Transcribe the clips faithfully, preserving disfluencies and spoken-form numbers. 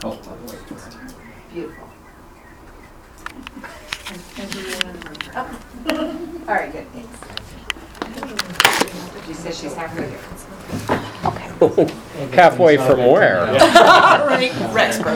Oh, Beautiful. Oh. All right, good, thanks. She says she's halfway there. Halfway from where? Right, Rexburg.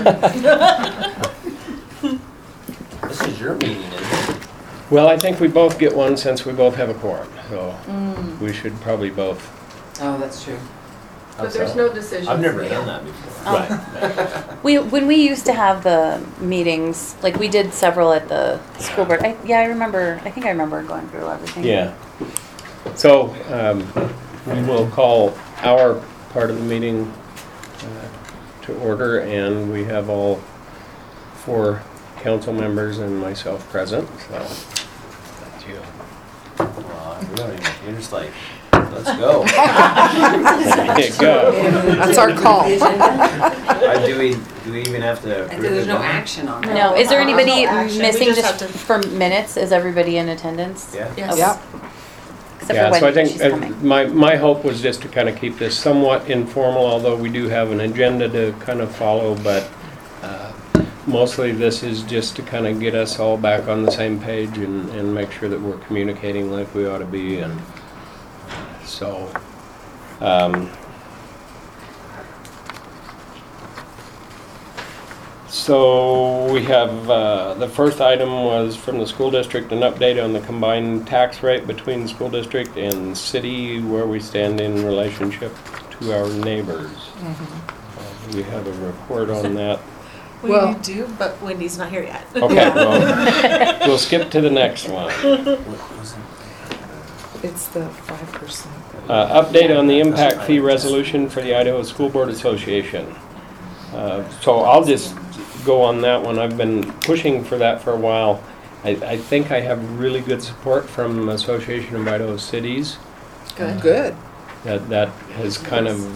this is your meeting, isn't it? Well, I think we both get one since we both have a quorum, so Mm. we should probably both. Oh, that's true. But there's no decision. I've never done that before. Right. We when we used to have the meetings, like we did several at the school board. I, yeah, I remember. I think I remember going through everything. Yeah. So um, we will call our part of the meeting uh, to order, and we have all four council members and myself present. So that's you. Well, we don't even, you're just like, let's go. There you go. That's our call. Uh, do we, do we even have to? And approve there's it no now? action on it. No, is there Uh, anybody no action. We missing just just, have to- for minutes? Is everybody in attendance? Yeah. Yes. Yep. Except Yeah, for so I Wendy, think she's uh, coming. my, my hope was just to kind of keep this somewhat informal, although we do have an agenda to kind of follow, but uh, mostly this is just to kind of get us all back on the same page and, and make sure that we're communicating like we ought to be. And so, um, so we have, uh, the first item was from the school district, an update on the combined tax rate between the school district and city, where we stand in relationship to our neighbors. Uh, We have a report on that. We Well- do, but Wendy's not here yet. Okay, well, we'll skip to the next one. It's the five percent. Uh, update on the impact fee resolution for the Idaho School Board Association. Uh, So I'll just go on that one. I've been pushing for that for a while. I, I think I have really good support from Association of Idaho Cities. Good. Good. That, that has kind of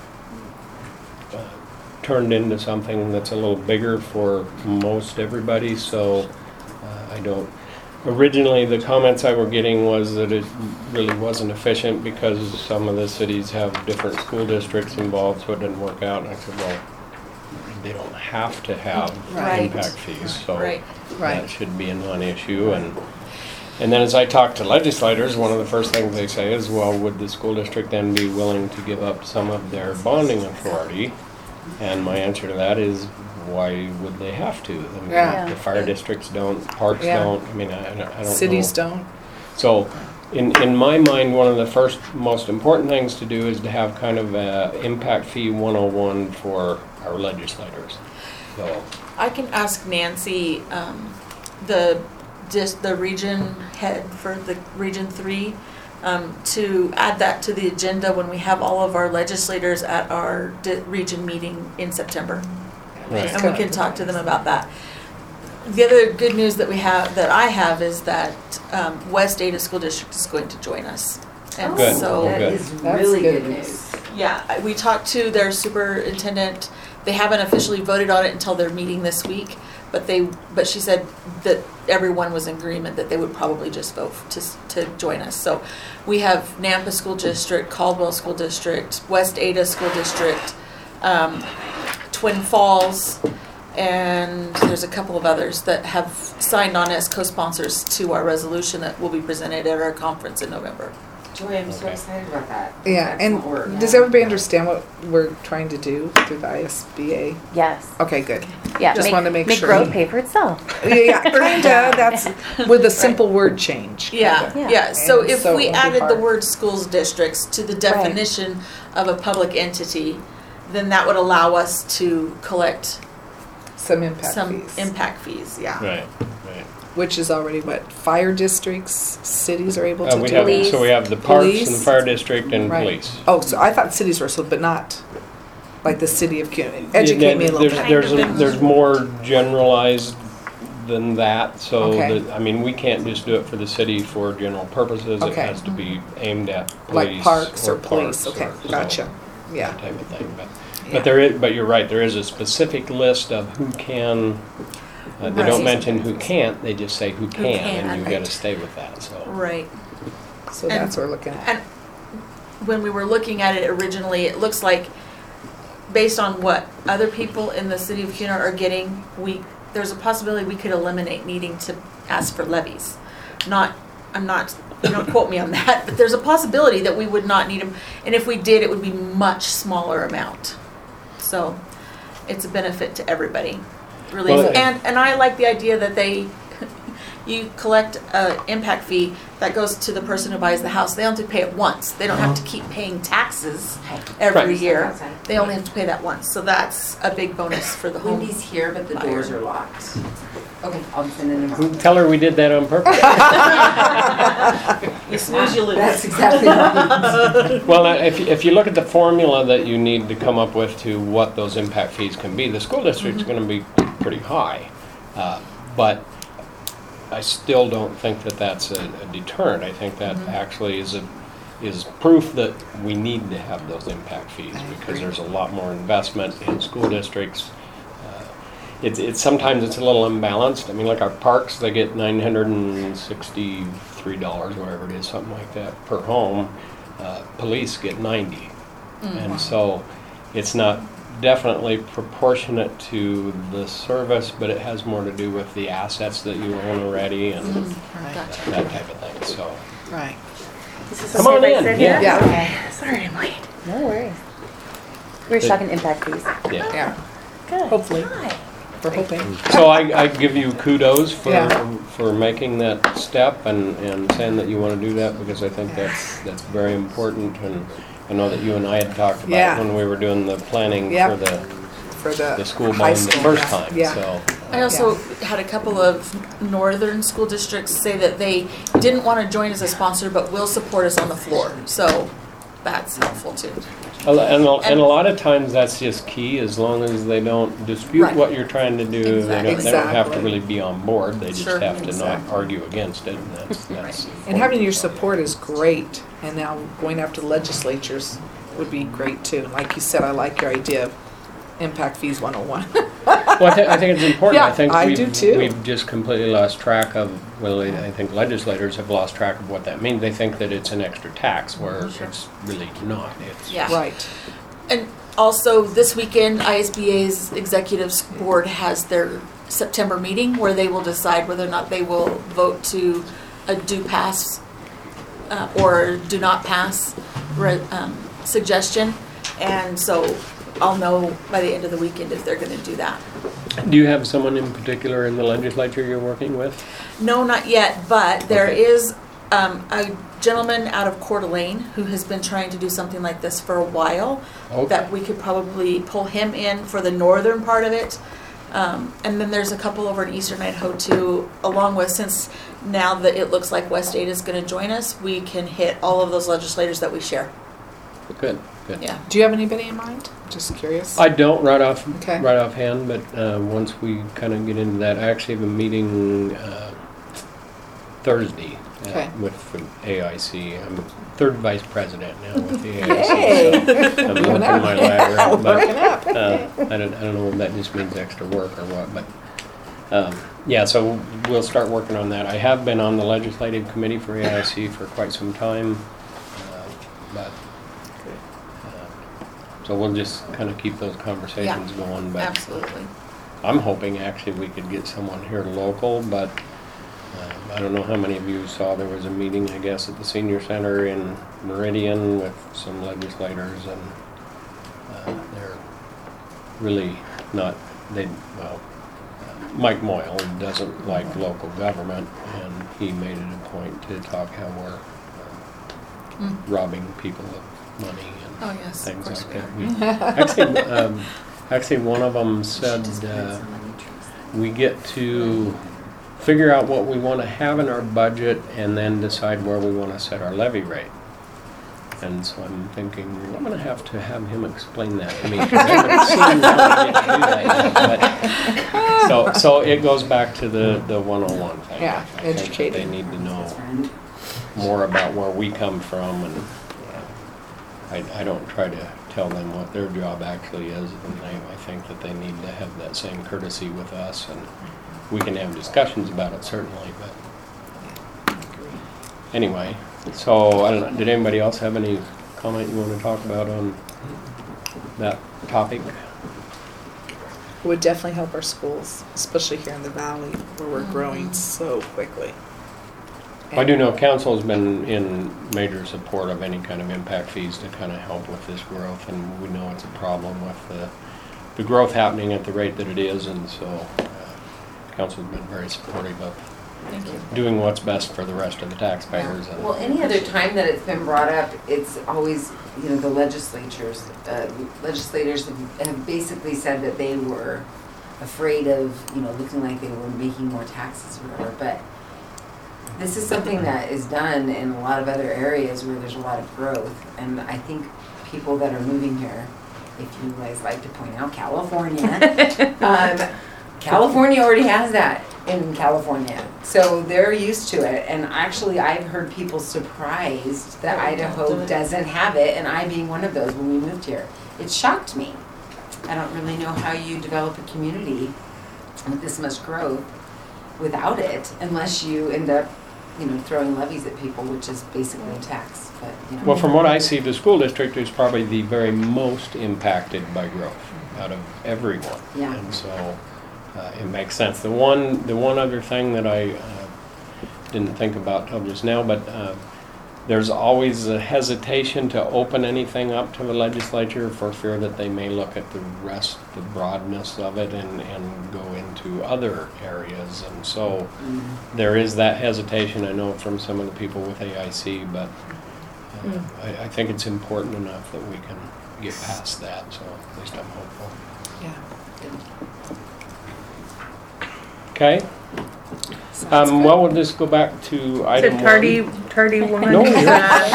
uh, turned into something that's a little bigger for most everybody, so uh, I don't. Originally, the comments I were getting was that it really wasn't efficient because some of the cities have different school districts involved, so it didn't work out. And I said, well, they don't have to have Right. impact fees, so Right. Right. that should be a non-issue. And and then as I talk to legislators, one of the first things they say is, well, would the school district then be willing to give up some of their bonding authority? And my answer to that is, why would they have to? I mean, Yeah. the fire districts don't, parks Yeah. don't, I mean, I, I don't know. Cities don't. So, in, in my mind, one of the first most important things to do is to have kind of a impact fee one oh one for our legislators. So, I can ask Nancy, um, the, just the region head for the Region Three, um, to add that to the agenda when we have all of our legislators at our di- region meeting in September. right. And we can talk to them about that. The other good news that we have, that I have, is that um, West Ada School District is going to join us. And Good. so, That Good. is That's really good good news. news. yeah, I- we talked to their superintendent. They haven't officially voted on it until their meeting this week, but they, but she said that everyone was in agreement that they would probably just vote to, s- to join us. So we have Nampa School District, Caldwell School District, West Ada School District, um, Twin Falls, and there's a couple of others that have signed on as co-sponsors to our resolution that will be presented at our conference in November. Joy, I'm so Okay. excited about that. Yeah, Excellent work. and does everybody understand what we're trying to do through the I S B A? Yes. Okay, good. Yeah. Just make, wanted to make make sure. growth pay for itself. Yeah, yeah, kinda, that's with a simple word change. Yeah, kinda. Yeah. yeah. So And if so we it'll be added the hard. word schools districts to the definition of a public entity, then that would allow us to collect Some impact some fees. impact fees, yeah. Right, right. Which is already what, fire districts, cities are able Uh, to we do? have, Police. so we have the parks and the Police. fire district and Right. police. Oh, so I thought cities were, so, but not, like the city of CUNY. Educate me a little There's- bit. There's, a- Kind of. there's more generalized than that, so Okay. that, I mean, we can't just do it for the city for general purposes. It Okay. has to be aimed at police. Like parks or police, parks okay, or- so, gotcha, yeah. That type of thing, but, Yeah. but there is, but you're right, there is a specific list of who can, uh, they don't Right. mention who can't, they just say who can, and can, you've right. gotta stay with that, so. Right. So And- that's what we're looking at. And when we were looking at it originally, it looks like based on what other people in the city of Cunard are getting, we, there's a possibility we could eliminate needing to ask for levies. Not, I'm not, don't quote me on that, but there's a possibility that we would not need them. And if we did, it would be much smaller amount. So it's a benefit to everybody, really. Well, And, and I like the idea that they, you collect an impact fee that goes to the person who buys the house. They only have to pay it once. They don't have to keep paying taxes every Right. year. They only have to pay that once. So that's a big bonus for the home. Wendy's here, but the doors are locked. Okay, I'll send it in. Tell her we did that on purpose. You snooze, you lose. That's exactly what it means. Well, uh, if, if you look at the formula that you need to come up with to what those impact fees can be, the school district's going to be pretty high. Uh, but I still don't think that that's a, a deterrent. I think that actually is a is proof that we need to have those impact fees because there's a lot more investment in school districts. Uh, it's it's sometimes it's a little imbalanced. I mean, like our parks, they get nine hundred and sixty-three dollars, whatever it is, something like that, per home. Uh, police get ninety, and so it's not definitely proportionate to the service, but it has more to do with the assets that you own already and Right. Gotcha. that type of thing. So Right. come on in. Yeah. Yeah. Okay, sorry, I'm late. No worries. We were The- talking impact fees. Yeah. Yeah. Good. Hopefully. We're hoping. So I, I give you kudos for Yeah. for making that step and, and saying that you want to do that because I think that's that's very important and I know that you and I had talked about Yeah. it when we were doing the planning Yep. for the For the, the school high bond the school, first yeah. time. Yeah. So I also had a couple of northern school districts say that they didn't want to join as a sponsor, but will support us on the floor. So that's helpful too. a lo- and, a- and a lot of times that's just key as long as they don't dispute Right. what you're trying to do. They don't, they don't have to Exactly. really be on board. They just Sure. have to Exactly. not argue against it. And that's, that's And having your support is great. And now going after legislatures would be great too. And like you said, I like your idea of impact fees one oh one. Well, I, th- I think it's important. Yeah, I think I we've, do too. we've just completely lost track of, well, I I think legislators have lost track of what that means. They think that it's an extra tax, where Sure. it's really not. It's Yeah. Right. And also this weekend, I S B A's executive board has their September meeting where they will decide whether or not they will vote to a do pass uh, or do not pass re- um, suggestion. And so I'll know by the end of the weekend if they're going to do that. Do you have someone in particular in the legislature you're working with? No, not yet, but there Okay. is um, a gentleman out of Coeur d'Alene who has been trying to do something like this for a while. Okay. That we could probably pull him in for the northern part of it. Um, and then there's a couple over in Eastern Idaho too, along with, since now that it looks like West Ada is going to join us, we can hit all of those legislators that we share. Good, good. Yeah. Do you have anybody in mind? Just curious. I don't right off Okay. right offhand, but uh, once we kind of get into that, I actually have a meeting uh, Thursday uh, Okay. with A I C. I'm third vice president now with the A I C. Yay! So I'm Moving working up. my ladder, Working but up. uh, I don't I don't know if that just means extra work or what, but. Um, yeah, so we'll start working on that. I have been on the legislative committee for A I C for quite some time, uh, but uh, so we'll just kind of keep those conversations going. But Absolutely. I'm hoping actually we could get someone here local, but uh, I don't know how many of you saw there was a meeting, I guess, at the senior center in Meridian with some legislators, and uh, they're really not. They well. Mike Moyle doesn't like local government, and he made it a point to talk how we're uh, Mm. robbing people of money and Oh, yes. Of things course like we that. are. We, actually, um, actually, one of them said uh, we get to figure out what we want to have in our budget and then decide where we want to set our levy rate. And so I'm thinking, I'm going to have to have him explain that to me. 'Cause I haven't seen how to get to do that yet. But, so, so it goes back to the, the one oh one thing. Yeah, I think that educated. They need to know more about where we come from, and I, I don't try to tell them what their job actually is. And they, I think that they need to have that same courtesy with us, and we can have discussions about it certainly, but anyway. So, I don't know, did anybody else have any comment you want to talk about on that topic. It would definitely help our schools, especially here in the valley where we're growing so quickly. I do know council's been in major support of any kind of impact fees to kind of help with this growth, and we know it's a problem with the, the growth happening at the rate that it is, and so uh, council's been very supportive of Thank you. doing what's best for the rest of the taxpayers. and- Well, any other time that it's been brought up, it's always, you know, the legislatures, uh, legislators have, have basically said that they were afraid of, you know, looking like they were making more taxes or whatever, but this is something that is done in a lot of other areas where there's a lot of growth, and I think people that are moving here, if you guys like to point out California, um, California already has that in California, so they're used to it. And actually, I've heard people surprised that Idaho doesn't have it, and I being one of those when we moved here, it shocked me. I don't really know how you develop a community with this much growth without it, unless you end up, you know, throwing levies at people, which is basically a tax. But you know. Well, from what I see, the school district is probably the very most impacted by growth out of everyone. Yeah. And so uh, it makes sense. The one, the one other thing that I uh, didn't think about till just now, but uh, there's always a hesitation to open anything up to the legislature for fear that they may look at the rest, the broadness of it, and, and go into other areas. And so Mm. there is that hesitation, I know, from some of the people with A I C, but uh, Mm. I, I think it's important enough that we can get past that, so at least I'm hopeful. Yeah. Okay, um, well, we'll just go back to It's item a tardy, one. tardy woman No, you're-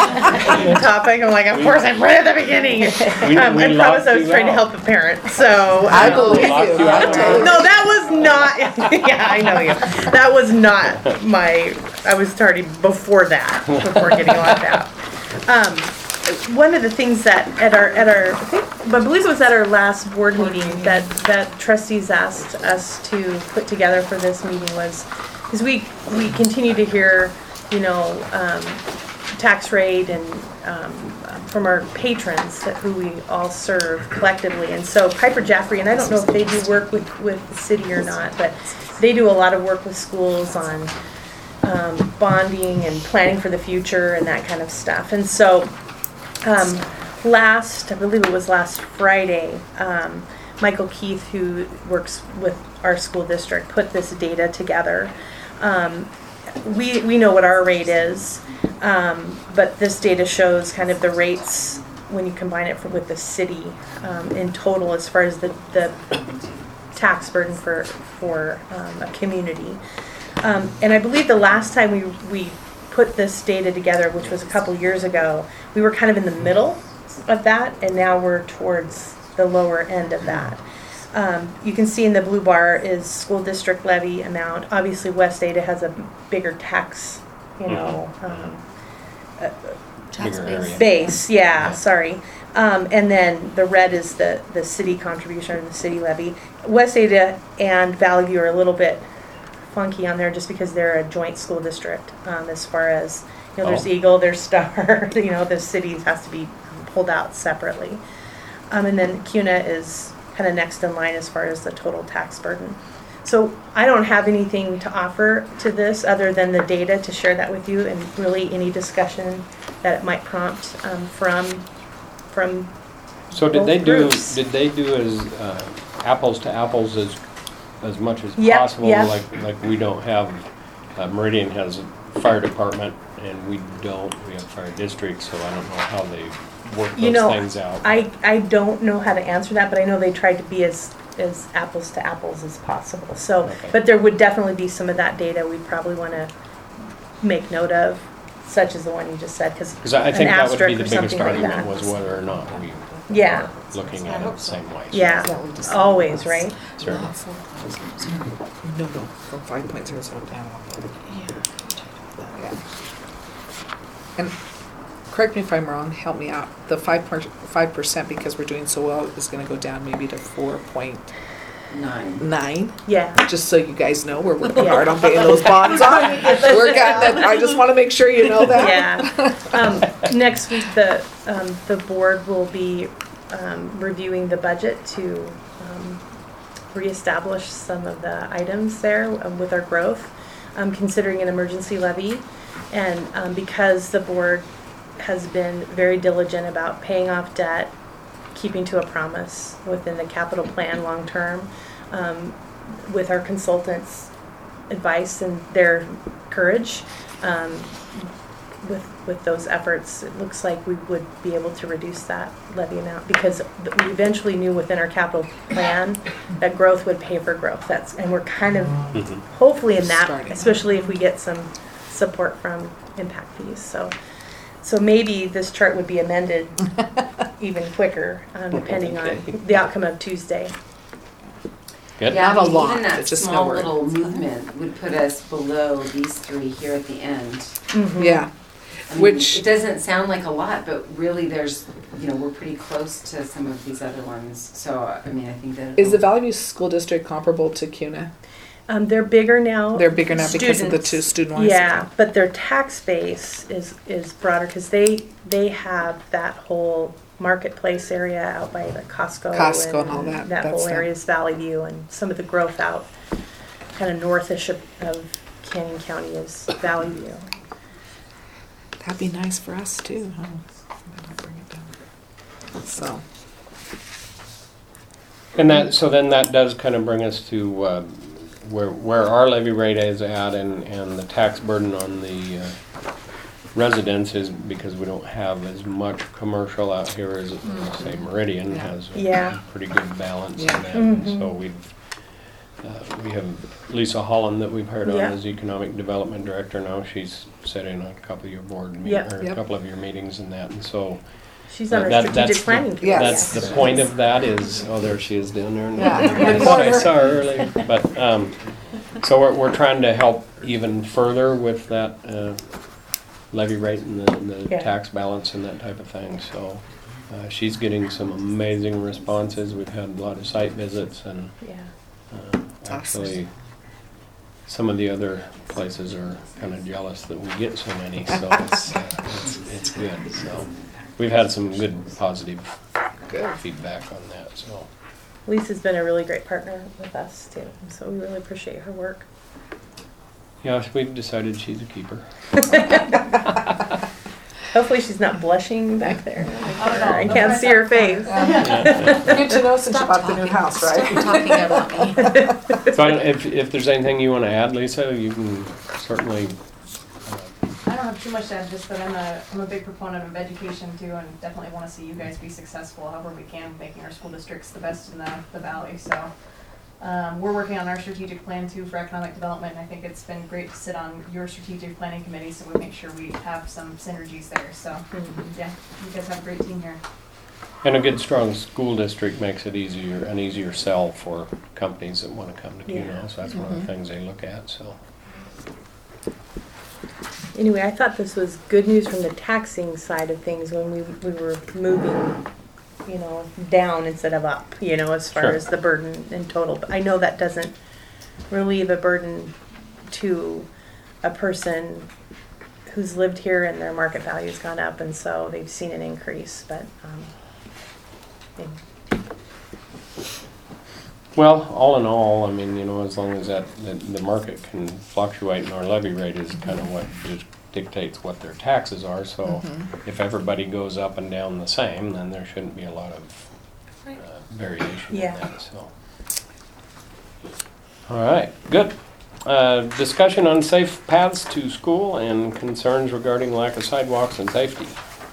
uh, topic. I'm like, of course, I'm right at the beginning. We- Um, we I promise locked I was you trying to out. help a parent, so. I um, believe Locked you. you I out. totally- No, that was not, yeah, I know you. That was not my, I was tardy before that, before getting locked out. Um, one of the things that at our, at our, I think, I believe it was at our last board meeting that, that trustees asked us to put together for this meeting was, because we, we continue to hear, you know, um, tax rate and, um, from our patrons that who we all serve collectively. And so Piper Jaffray, and I don't know if they do work with, with the city or not, but they do a lot of work with schools on um, bonding and planning for the future and that kind of stuff. And so um, last, I believe it was last Friday, um, Michael Keith, who works with our school district, put this data together. Um, we, we know what our rate is. Um, but this data shows kind of the rates when you combine it for, with the city um, in total as far as the, the tax burden for, for um, a community. Um, and I believe the last time we, we put this data together, which was a couple years ago, we were kind of in the middle of that, and now we're towards the lower end of that. Um, you can see in the blue bar is school district levy amount. Obviously, West Ada has a bigger tax, you know, um, uh, Tax Bigger base. area. base. Yeah, sorry. Um, and then the red is the the city contribution or the city levy. West Ada and Valley View are a little bit funky on there just because they're a joint school district. Um, as far as you know, there's Oh. Eagle, there's Star. You know, the cities has to be pulled out separately. Um, and then C U N A is kind of next in line as far as the total tax burden. So I don't have anything to offer to this other than the data to share that with you, and really any discussion that it might prompt um, from from. So did both they do, groups. did they do as uh, apples to apples as, as much as Yep, possible? yep. Like, like we don't have, uh, Meridian has a fire department and we don't, we have fire districts, so I don't know how they work You those know, things out. I I don't know how to answer that, but I know they tried to be as as apples to apples as possible. So, Okay. but there would definitely be some of that data we'd probably want to make note of, such as the one you just said, because Because I I an think that would be asterisk the or biggest something like argument that. was whether or not we Yeah. are looking at it the same way. So- Yeah, always, right? Sure. No, no, from five point zero zero down. Yeah. And correct me if I'm wrong, help me out. The five per, five percent because we're doing so well is going to go down maybe to four point Nine. nine. Yeah. Just so you guys know, we're working hard on paying those bonds off. We're got, I just want to make sure you know that. Yeah. Um, next week, the, um, the board will be um, reviewing the budget to um, reestablish some of the items there um, with our growth, um, considering an emergency levy. And um, because the board has been very diligent about paying off debt, keeping to a promise within the capital plan long-term, um, with our consultants' advice and their courage, um, with with those efforts, it looks like we would be able to reduce that levy amount, because th- we eventually knew within our capital plan that growth would pay for growth. That's, and we're kind of Mhm. hopefully in that, Starting. especially if we get some support from impact fees. So, so maybe this chart would be amended even quicker, um, depending Okay. on the outcome of Tuesday. Good? Yeah, I Not a mean, lot, even that but just know small where- little movement would put us below these three here at the end. Yeah. I mean, Which- it doesn't sound like a lot, but really there's, you know, we're pretty close to some of these other ones. So, I mean, I think that. Is the it'll- Valley View School District comparable to CUNA? Um, they're bigger now. They're bigger now because of the Students. two student-wise. Yeah, but their tax base is, is broader because they, they have that whole marketplace area out by the Costco. Costco and all that, That that's whole them. area is Valley View, and some of the growth out kind of northish of, of Canyon County is Valley View. That'd be nice for us too, huh? That'll bring it down. So, And that, so then that does kind of bring us to uh, where, where our levy rate is at, and, and the tax burden on the uh, residents is because we don't have as much commercial out here as, say, Meridian Yeah. has a Yeah. pretty good balance in Yeah. that. And Mhm. so we've, uh, we have Lisa Holland that we've hired on Yeah. as Economic Development Director now. She's sat in on a couple of your board meetings, Yep. or a Yep. couple of your meetings and that, and so. She's on our That- that's strategic the- planning committee. Yes. That's the point of that is, oh, there she is down there. Yeah. I saw- I saw her earlier. But, um, so we're, we're trying to help even further with that, uh, levy rate and the, and the Yeah. tax balance and that type of thing, so. Uh, she's getting some amazing responses. We've had a lot of site visits and, Yeah. uh, Awesome. actually, some of the other places are kind of jealous that we get so many, so it's, uh, it's, it's good, so. We've had some good positive good. feedback on that, so. Lisa's been a really great partner with us too, and so we really appreciate her work. Yeah, we've decided she's a keeper. Hopefully she's not blushing back there. Oh, no, I no, can't that's see her not- face. Good to know since you bought the new house, Stop right? talking about me. So I don't- if, if there's anything you want to add, Lisa, you can certainly, I don't have too much to add, just that I'm a, I'm a big proponent of education too, and definitely want to see you guys be successful however we can, making our school districts the best in the, the valley, so. Um, we're working on our strategic plan too for economic development, and I think it's been great to sit on your strategic planning committee, so we make sure we have some synergies there, so, yeah, you guys have a great team here. and a good, strong school district makes it easier, an easier sell for companies that want to come to Yeah. Cuno, so that's one of the things they look at, so. Anyway, I thought this was good news from the taxing side of things when we, we were moving, you know, down instead of up, you know, as far Sure. as the burden in total. But I know that doesn't relieve a burden to a person who's lived here and their market value's gone up, and so they've seen an increase, but, um, yeah. Well, all in all, I mean, you know, as long as that, the, the market can fluctuate and our levy rate is kind of what just dictates what their taxes are, so Mhm. if everybody goes up and down the same, then there shouldn't be a lot of uh, variation in Yeah. that, so. All right, good. Uh, discussion on safe paths to school and concerns regarding lack of sidewalks and safety.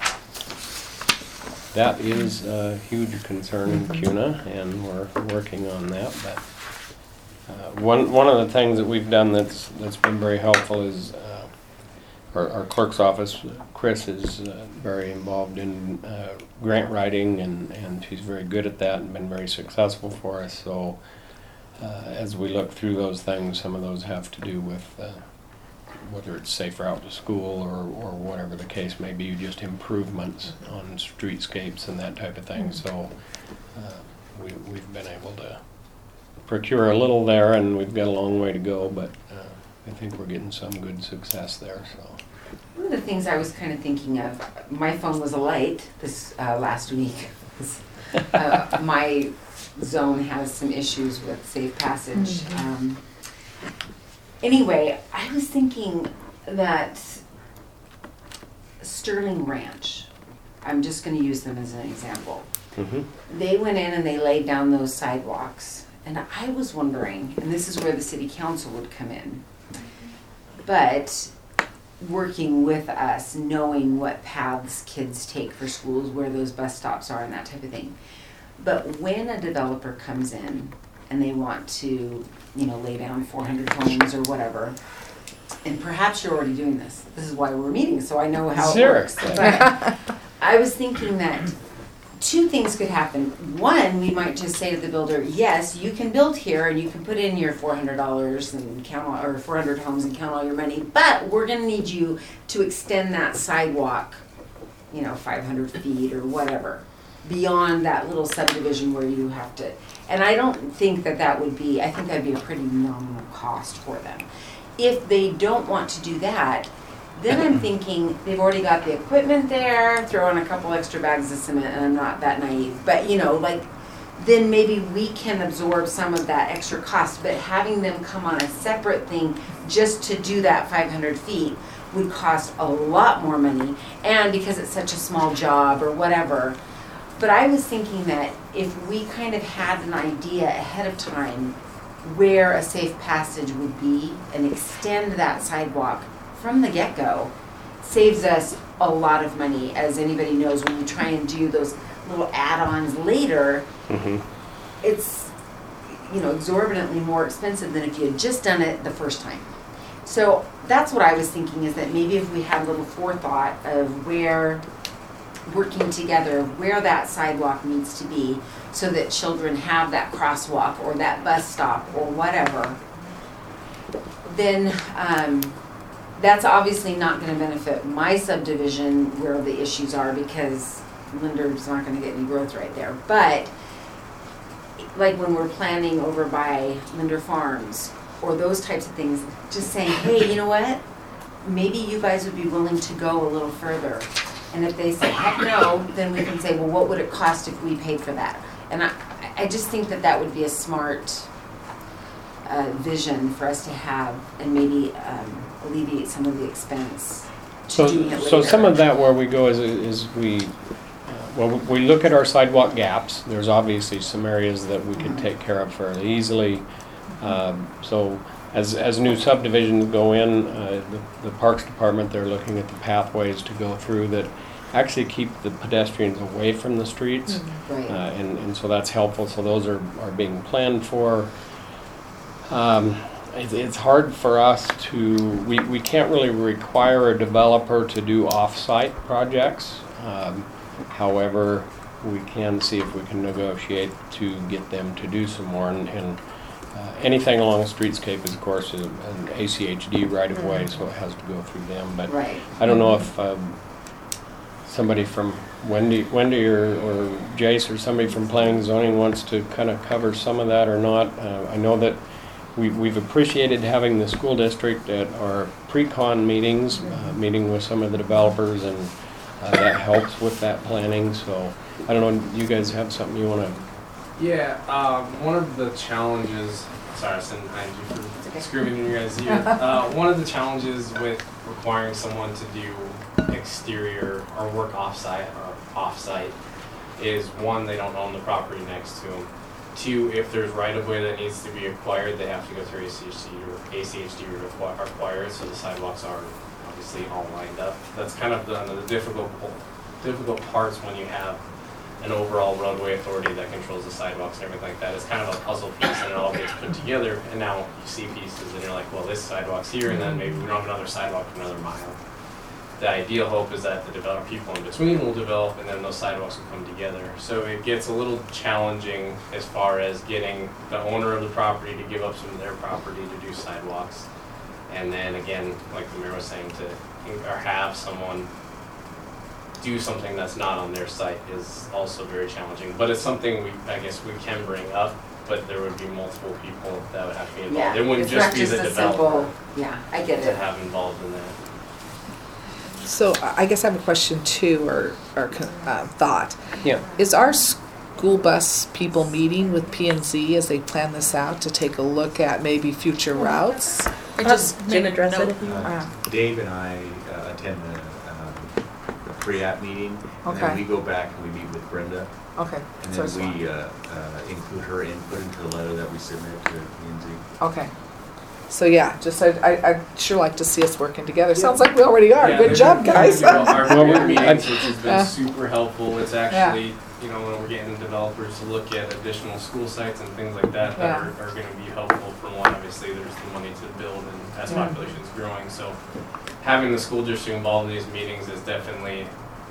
That is a huge concern in CUNA, and we're working on that, but uh, one, one of the things that we've done that's, that's been very helpful is uh, our, our clerk's office, Chris, is uh, very involved in uh, grant writing, and, and she's very good at that and been very successful for us, so uh, as we look through those things, some of those have to do with uh, whether it's safe route to school or, or whatever the case may be, just improvements on streetscapes and that type of thing. So uh, we, we've been able to procure a little there, and we've got a long way to go, but uh, I think we're getting some good success there. So One of the things I was kind of thinking of, my phone was alight this uh, last week. uh, my zone has some issues with safe passage. Um, anyway, I was thinking that Sterling Ranch, I'm just gonna use them as an example. Mhm. They went in and they laid down those sidewalks. And I was wondering, and this is where the city council would come in, but working with us, knowing what paths kids take for schools, where those bus stops are and that type of thing. But when a developer comes in and they want to, you know, lay down four hundred homes or whatever, and perhaps you're already doing this. This is why we're meeting, so I know how it Sure. works. But I was thinking that two things could happen. One, we might just say to the builder, yes, you can build here and you can put in your four hundred dollars and count all, or four hundred homes and count all your money, but we're gonna need you to extend that sidewalk, you know, five hundred feet or whatever, beyond that little subdivision where you have to. And I don't think that that would be, I think that'd be a pretty nominal cost for them. If they don't want to do that, then I'm thinking they've already got the equipment there, throw in a couple extra bags of cement, and I'm not that naive, but you know, like, then maybe we can absorb some of that extra cost, but having them come on a separate thing just to do that five hundred feet would cost a lot more money, and because it's such a small job or whatever. But I was thinking that if we kind of had an idea ahead of time where a safe passage would be and extend that sidewalk from the get-go, saves us a lot of money. As anybody knows, when you try and do those little add-ons later, Mhm. it's, you know, exorbitantly more expensive than if you had just done it the first time. So that's what I was thinking, is that maybe if we had a little forethought of where, working together, where that sidewalk needs to be so that children have that crosswalk or that bus stop or whatever, then um, that's obviously not going to benefit my subdivision where the issues are, because Linder's not going to get any growth right there. But like when we're planning over by Linder Farms or those types of things, just saying, hey, you know what? Maybe you guys would be willing to go a little further. And if they say, heck no, then we can say, well, what would it cost if we paid for that? And I, I just think that that would be a smart uh, vision for us to have, and maybe um, alleviate some of the expense to doing it So, later. so some of that where we go is, is we, uh, well, we look at our sidewalk gaps. There's obviously some areas that we can take care of fairly easily. Um, So as, as new subdivisions go in, uh, the, the Parks Department, they're looking at the pathways to go through that actually keep the pedestrians away from the streets. Right. Uh, and, and so that's helpful. So those are, are being planned for. Um, it, it's hard for us to, we, we can't really require a developer to do off-site projects. Um, however, we can see if we can negotiate to get them to do some more. And, and uh, anything along the streetscape is, of course, an A C H D right-of-way, so it has to go through them. But Right. I don't know if um, somebody from Wendy, Wendy or, or Jace or somebody from Planning and Zoning wants to kind of cover some of that or not. Uh, I know that we, we've appreciated having the school district at our pre-con meetings, uh, meeting with some of the developers, and uh, that helps with that planning. So I don't know, you guys have something you want to? Yeah, um, one of the challenges, sorry I was sitting behind you for okay. screaming in your guys' ear. Uh, one of the challenges with requiring someone to do exterior or work off-site or off-site is, one, they don't own the property next to them. Two, if there's right-of-way that needs to be acquired, they have to go through A C H D or A C H D requ- required, so the sidewalks are obviously all lined up. That's kind of the, the difficult difficult parts when you have an overall roadway authority that controls the sidewalks and everything like that. It's kind of a puzzle piece, and it all gets put together, and now you see pieces and you're like, well, this sidewalk's here, and then maybe we don't have another sidewalk for another mile. The ideal hope is that the develop people in between will develop, and then those sidewalks will come together. So it gets a little challenging as far as getting the owner of the property to give up some of their property to do sidewalks. And then again, like the mayor was saying, to or have someone do something that's not on their site is also very challenging. But it's something we, I guess, we can bring up, but there would be multiple people that would have to be involved. Yeah, It wouldn't it's just not be just the a developer simple, yeah, I get to it. have involved in that. So I guess I have a question too, or, or uh, thought. Yeah. Is our, s- school bus people meeting with P and Z as they plan this out to take a look at maybe future routes? I just Jim, made a address it note. if you want. Uh, Dave and I uh, attend the, um, the pre-app meeting, and Okay. then we go back and we meet with Brenda, Okay. and so then it's- we uh, uh, include her input into the letter that we submit to P and Z. Okay. So yeah, just I, I, I'd sure like to see us working together. Sounds like we already are. Yeah, Good there's- job, guys. Well, Our Well, peer I- meetings, which has been Yeah. super helpful, it's actually, you know, when we're getting developers to look at additional school sites and things like that, that Yeah. are, are gonna be helpful for one, obviously, there's the money to build and as Yeah. population's growing, so having the school district involved in these meetings is definitely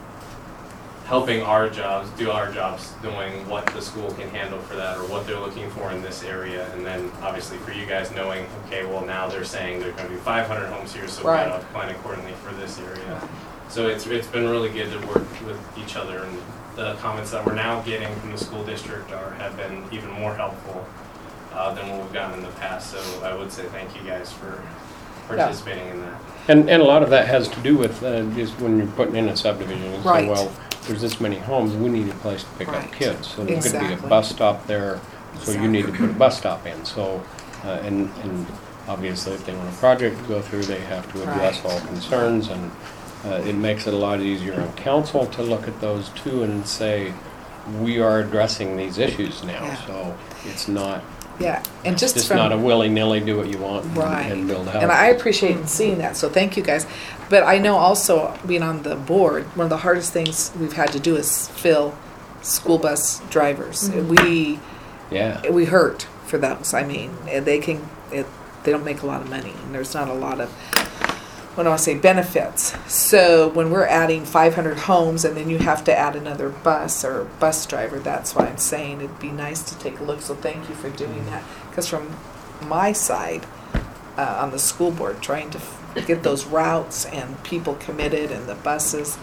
helping our jobs, do our jobs, knowing what the school can handle for that or what they're looking for in this area. And then obviously for you guys knowing, okay, well now they're saying there's gonna be five hundred homes here, so we Right. gotta plan accordingly for this area. So it's, it's been really good to work with each other, and the comments that we're now getting from the school district are, have been even more helpful uh, than what we've gotten in the past. So I would say thank you guys for participating in that. And, and a lot of that has to do with, uh, just when you're putting in a subdivision, you Right. say, well, there's this many homes, we need a place to pick Right. up kids. So there's gonna be a Exactly. bus stop there, so you need to put a bus stop in. So, uh, and, and obviously if they want a project to go through, they have to address Right. all concerns. And uh, it makes it a lot easier on council to look at those too and say, we are addressing these issues now. Yeah. So it's not, Yeah, and just just from not a willy-nilly do what you want and- Right. and build houses. and I appreciate seeing that. So thank you guys. But I know also being on the board, one of the hardest things we've had to do is fill school bus drivers. We Yeah. we hurt for those. I mean, they can it, they don't make a lot of money, and there's not a lot of what do I say benefits. So when we're adding five hundred homes, and then you have to add another bus or bus driver, that's why I'm saying it'd be nice to take a look. So thank you for doing that. Because from my side, uh, on the school board, trying to f- get those routes and people committed and the buses,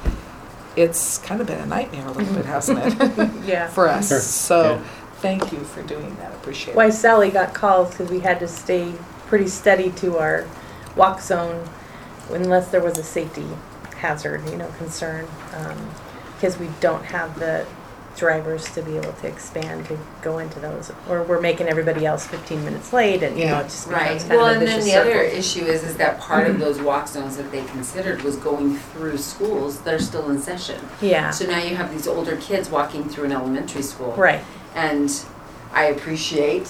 it's kind of been a nightmare a little bit, hasn't it? Yeah. For us. Sure. So Yeah. thank you for doing that. Appreciate Why it. Sally got calls because we had to stay pretty steady to our walk zone unless there was a safety hazard, you know, concern. Because we don't have the drivers to be able to expand to go into those, or we're making everybody else fifteen minutes late, and you know Yeah. it just Right, becomes kind well, of a and then vicious the other circle. issue is, is that part of those walk zones that they considered was going through schools that are still in session. Yeah. So now you have these older kids walking through an elementary school. Right. And I appreciate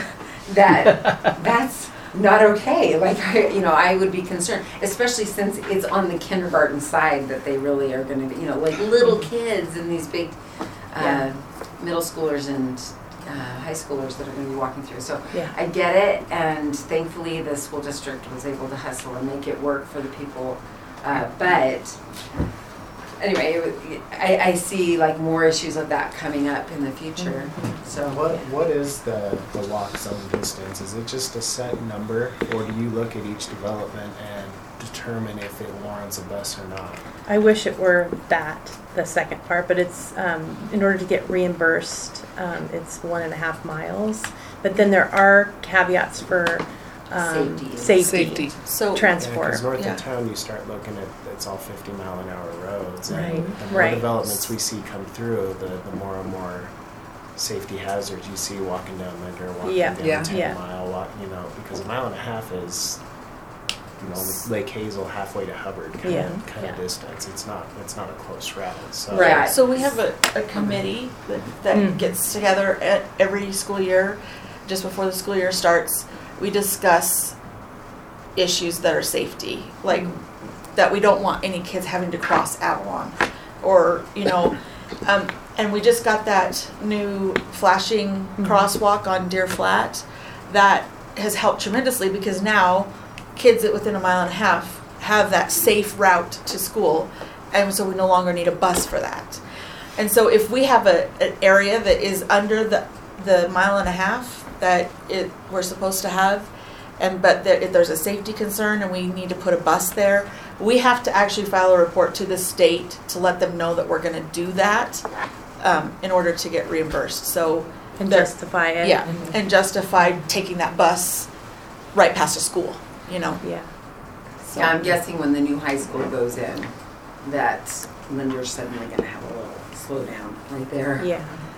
that that's not okay. Like, I, you know, I would be concerned, especially since it's on the kindergarten side that they really are going to, you know, like little kids and these big uh, Yeah. middle schoolers and uh, high schoolers that are going to be walking through. So Yeah. I get it, and thankfully the school district was able to hustle and make it work for the people. Uh, but anyway, it was, I, I see like more issues of that coming up in the future. So What what is the, the walk zone distance? Is it just a set number, or do you look at each development and determine if it warrants a bus or not? I wish it were that, the second part, but it's, um, in order to get reimbursed, um, it's one and a half miles. But then there are caveats for, um, Safety. safety, Safety. So transport. Because north yeah. of town, you start looking at it's all fifty mile an hour roads, and Right, the more right. developments we see come through, the, the more and more safety hazards you see walking down Linder, walking Yeah, down yeah. ten Yeah. mile, walk, you know, because a mile and a half is, you know, Lake Hazel halfway to Hubbard kind Yeah, of kind yeah. of distance. It's not it's not a close route. So Right. So we have a, a committee that, that Mm. gets together at every school year, just before the school year starts. We discuss issues that are safety, like that we don't want any kids having to cross Avalon, or you know, um, and we just got that new flashing crosswalk on Deer Flat that has helped tremendously because now kids that within a mile and a half have that safe route to school, and so we no longer need a bus for that. And so if we have a, an area that is under the the mile and a half that it we're supposed to have, and but there, if there's a safety concern and we need to put a bus there, we have to actually file a report to the state to let them know that we're going to do that um, in order to get reimbursed. So And there- justify it. yeah, and- and justify taking that bus right past a school. You know. Yeah. So. yeah, I'm guessing when the new high school goes in, that Linder's suddenly going to have a little slowdown right there. Yeah.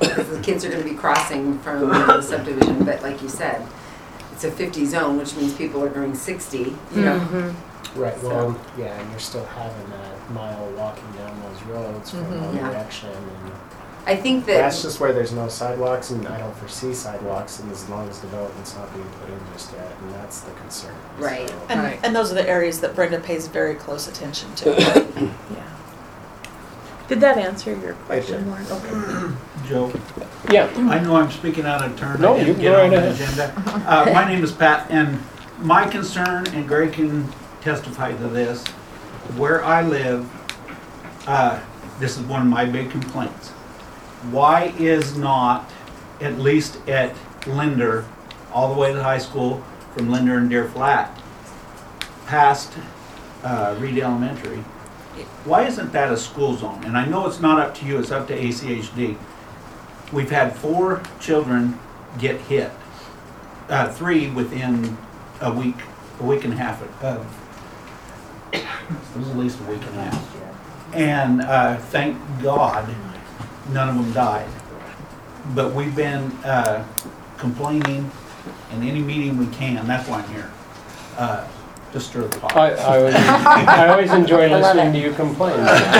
because the kids are gonna be crossing from the subdivision, but like you said, it's a fifty zone, which means people are going sixty, you know? Mm-hmm. Right, well, yeah, and you're still having that mile walking down those roads from Mhm. one Yeah. direction, and I think that's that, just where there's no sidewalks, and I don't foresee sidewalks, and as long as development's not being put in just yet, and that's the concern. Right. So- And, Right. and those are the areas that Brenda pays very close attention to. Yeah. Did that answer your question, Lauren? Okay. Joe, Yeah, I know I'm speaking out of turn. No, I you didn't can get go on right the ahead. agenda. Uh, my name is Pat, and my concern, and Greg can testify to this, where I live, uh, this is one of my big complaints. Why is not, at least at Linder, all the way to high school, from Linder and Deer Flat, past uh, Reed Elementary, why isn't that a school zone? And I know it's not up to you, it's up to A C H D. We've had four children get hit, uh, three within a week, a week and a half of, it was at least a week and a half. And uh, thank God, none of them died. But we've been uh, complaining in any meeting we can, that's why I'm here, uh, to stir the pot. I, I, always, I always enjoy love listening it. to you complain.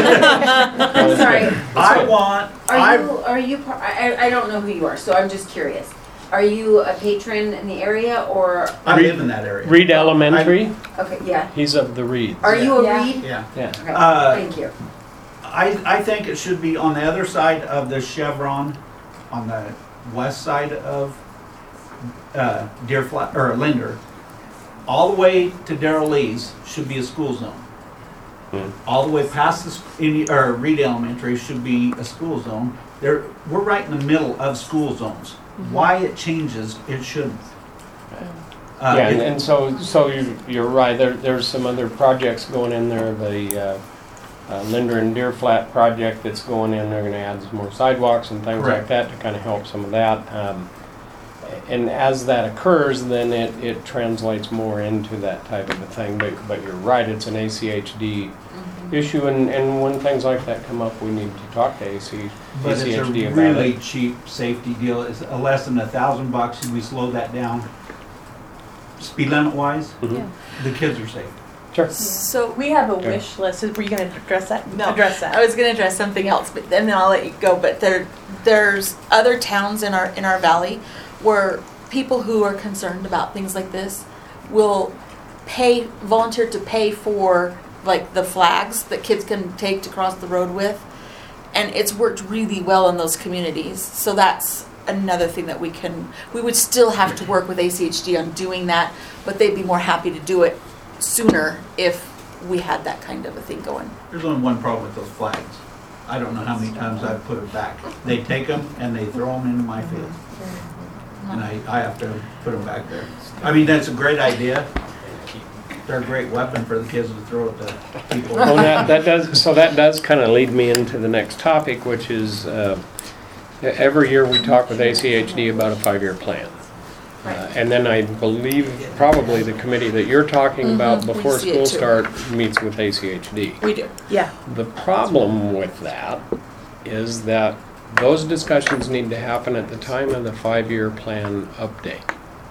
I'm sorry, I want, are I, you, are you, par- I, I- I don't know who you are, so I'm just curious. Are you a patron in the area, or, I live in that area. Reed Elementary, okay, yeah. he's of the Reeds. Are you a Yeah. Reed? Yeah. Yeah. Okay, Uh, thank you. I, I think it should be on the other side of the chevron, on the west side of uh, Deer Flat, or Linder. All the way to Darrell Lee's should be a school zone. Hmm. All the way past the, sc- any, or Reed Elementary should be a school zone. There, we're right in the middle of school zones. Why it changes, it shouldn't. Uh, Yeah, and, it- and so, so you're, you're right, there, there's some other projects going in there, the, uh, uh, Linder and Deer Flat project that's going in, they're gonna add some more sidewalks and things like Correct. that to kind of help some of that. Um, and as that occurs, then it, it translates more into that type of a thing, but, but you're right, it's an A C H D issue, and, and when things like that come up, we need to talk to A C, But it's a ACHD about really it. cheap safety deal. It's a less than a thousand bucks, and we slow that down. Speed limit wise, Mhm. the kids are safe. Sure. So, We have a Okay. wish list. Were you going to address that? no, Address that. I was gonna address something else, but then I'll let you go. But there, there's other towns in our, in our valley where people who are concerned about things like this will pay, volunteer to pay for like the flags that kids can take to cross the road with. And it's worked really well in those communities. So that's another thing that we can, we would still have to work with A C H D on doing that, but they'd be more happy to do it sooner if we had that kind of a thing going. There's only one problem with those flags. I don't know how many times I've put them back. They take them and they throw them into my field. And I, I have to put them back there. I mean, that's a great idea. They're a great weapon for the kids to throw at the people. Well, that, that does, so that does kind of lead me into the next topic, which is, uh, every year we talk with A C H D about a five-year plan. Uh, And then I believe probably the committee that you're talking about Mhm, we before see it school too. start meets with A C H D. We do. Yeah. The problem with that is that those discussions need to happen at the time of the five-year plan update.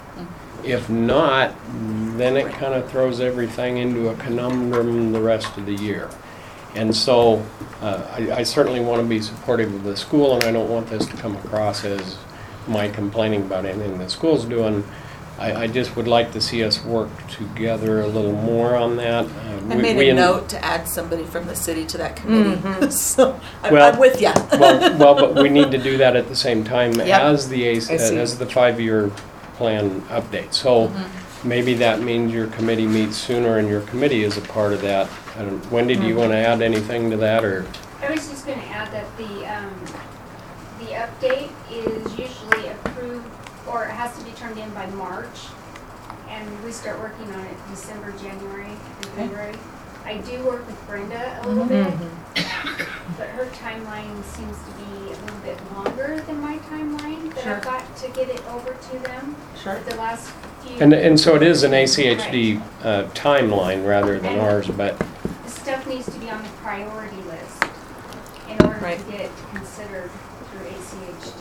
If not, then it kind of throws everything into a conundrum the rest of the year. And so uh, I, I certainly want to be supportive of the school, and I don't want this to come across as my complaining about anything the school's doing. I, I just would like to see us work together a little more on that. Uh, I we- made we a in- note to add somebody from the city to that committee. Mhm. So I'm, Well- I'm with you. well, well, but we need to do that at the same time Yep. as the A C, I see. as the five-year plan update. So Mm-hmm. maybe that means your committee meets sooner and your committee is a part of that. I don't- Wendy, do you want to add anything to that, or? I was just gonna add that the, um, the update is usually approved, or it has to be turned in by March. And we start working on it December, January, and February. I do work with Brenda a little bit, but her timeline seems to be a little bit longer than my timeline that I've got to get it over to them. Sure. The last few. And, and so it is an A C H D uh, timeline rather than ours, but, The stuff needs to be on the priority list in order Right. to get considered through A C H D.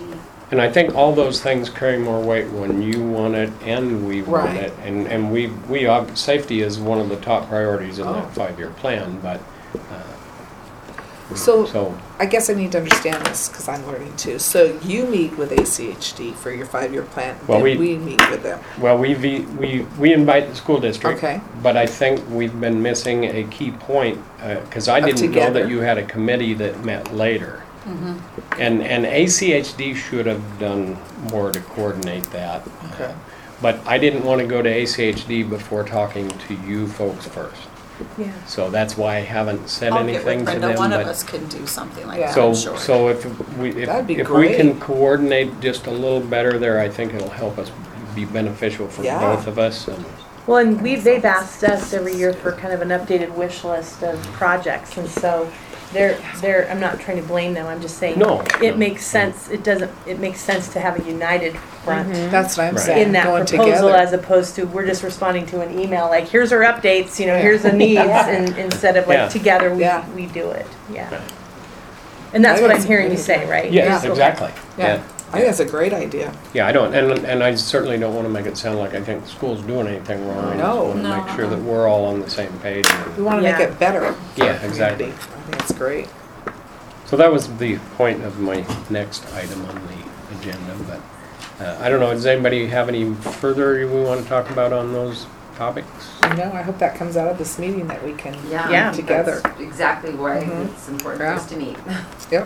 And I think all those things carry more weight when you want it and we want Right. it. And, and we, we, ob- safety is one of the top priorities in Oh. that five-year plan, but, uh, So, so, I guess I need to understand this because I'm learning too. So you meet with A C H D for your five-year plan, Well, then we- we meet with them. well, we, ve- we, we invite the school district. Okay. But I think we've been missing a key point, because I Of didn't know together. that you had a committee that met later. Mm-hmm. And, and A C H D should have done more to coordinate that. Okay. But I didn't want to go to A C H D before talking to you folks first. Yeah. So that's why I haven't said I'll get anything with to Brenda, them. one of but- us can do something like Yeah. that, So, I'm sure. so if we, if, That'd be if we can great. coordinate just a little better there, I think it'll help us be beneficial for Yeah. both of us. And Well, and we've, they've asked us every year for kind of an updated wish list of projects, and so they're, they're, I'm not trying to blame them, I'm just saying. No, It no. makes sense, it doesn't, it makes sense to have a united front That's what I'm Right. saying. in that going proposal together. as opposed to, we're just responding to an email, like, here's our updates, you know, here's the needs, and instead of Yeah. like, together, we, Yeah. we do it, yeah. Right. And that's I what think I'm it's a hearing you great say, idea. right? Yes, Okay. exactly. Yeah. I think that's a great idea. Yeah, I don't, and, and I certainly don't want to make it sound like I think the school's doing anything wrong. I just No. want to No, make sure uh-uh. that we're all on the same page. We want to make Yeah. it better. for Yeah, our exactly. community. I think it's great. So that was the point of my next item on the agenda, but uh, I don't know, does anybody have any further we want to talk about on those topics? No, I hope that comes out of this meeting that we can Yeah. Yeah. together. That's exactly why Mhm. it's important Yeah. for us to meet. Yep.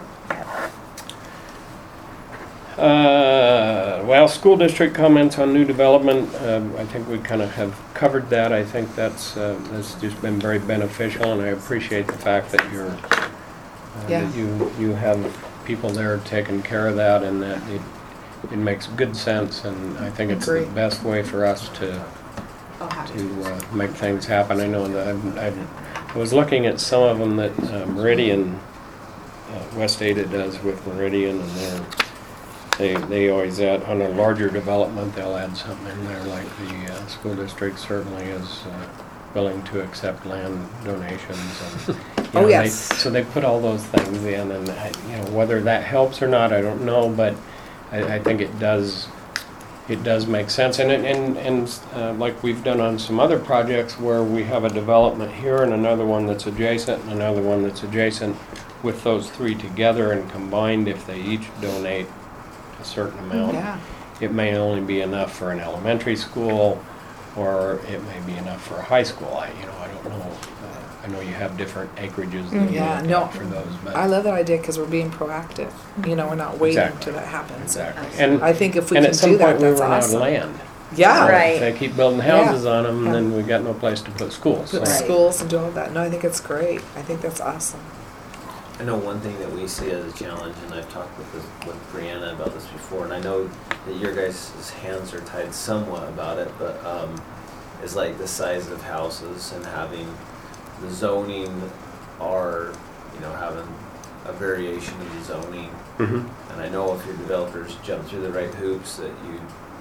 Uh, well, school district comments on new development, um, I think we kind of have covered that. I think that's, uh, that's just been very beneficial, and I appreciate the fact that you're, uh, Yeah. that you, you have people there taking care of that, and that it, it makes good sense, and I think it's the Agree. best way for us to, I'll have to. to uh, make things happen. I know that I've, I've, I was looking at some of them that uh, Meridian, uh, West Ada does with Meridian, and they're, they, they always add, on a larger development, they'll add something in there, like the uh, school district certainly is uh, willing to accept land donations. And, you Oh, know, they- yes. So they put all those things in, and, I- you know, whether that helps or not, I don't know, but I, I think it does, it does make sense. And, it- and, and uh, like we've done on some other projects where we have a development here and another one that's adjacent and another one that's adjacent, with those three together and combined, if they each donate a certain amount, Yeah. it may only be enough for an elementary school, or it may be enough for a high school. I, you know, I don't know. Uh, I know you have different acreages that you Yeah, look no. at for those, but. I love that idea because we're being proactive. You know, we're not waiting Exactly. until that happens. Exactly. And, I think if we and can at some do that, point, we that's run out of awesome. land. Yeah. Right. If they keep building Yeah. houses on them, then we got no place to put schools. Put So- Right. schools and do all that. No, I think it's great. I think that's awesome. I know one thing that we see as a challenge, and I've talked with this, with Brianna about this before, and I know that your guys' hands are tied somewhat about it, but um, is like the size of houses and having the zoning are, you know, having a variation of the zoning. Mhm. And I know if your developers jump through the right hoops that you,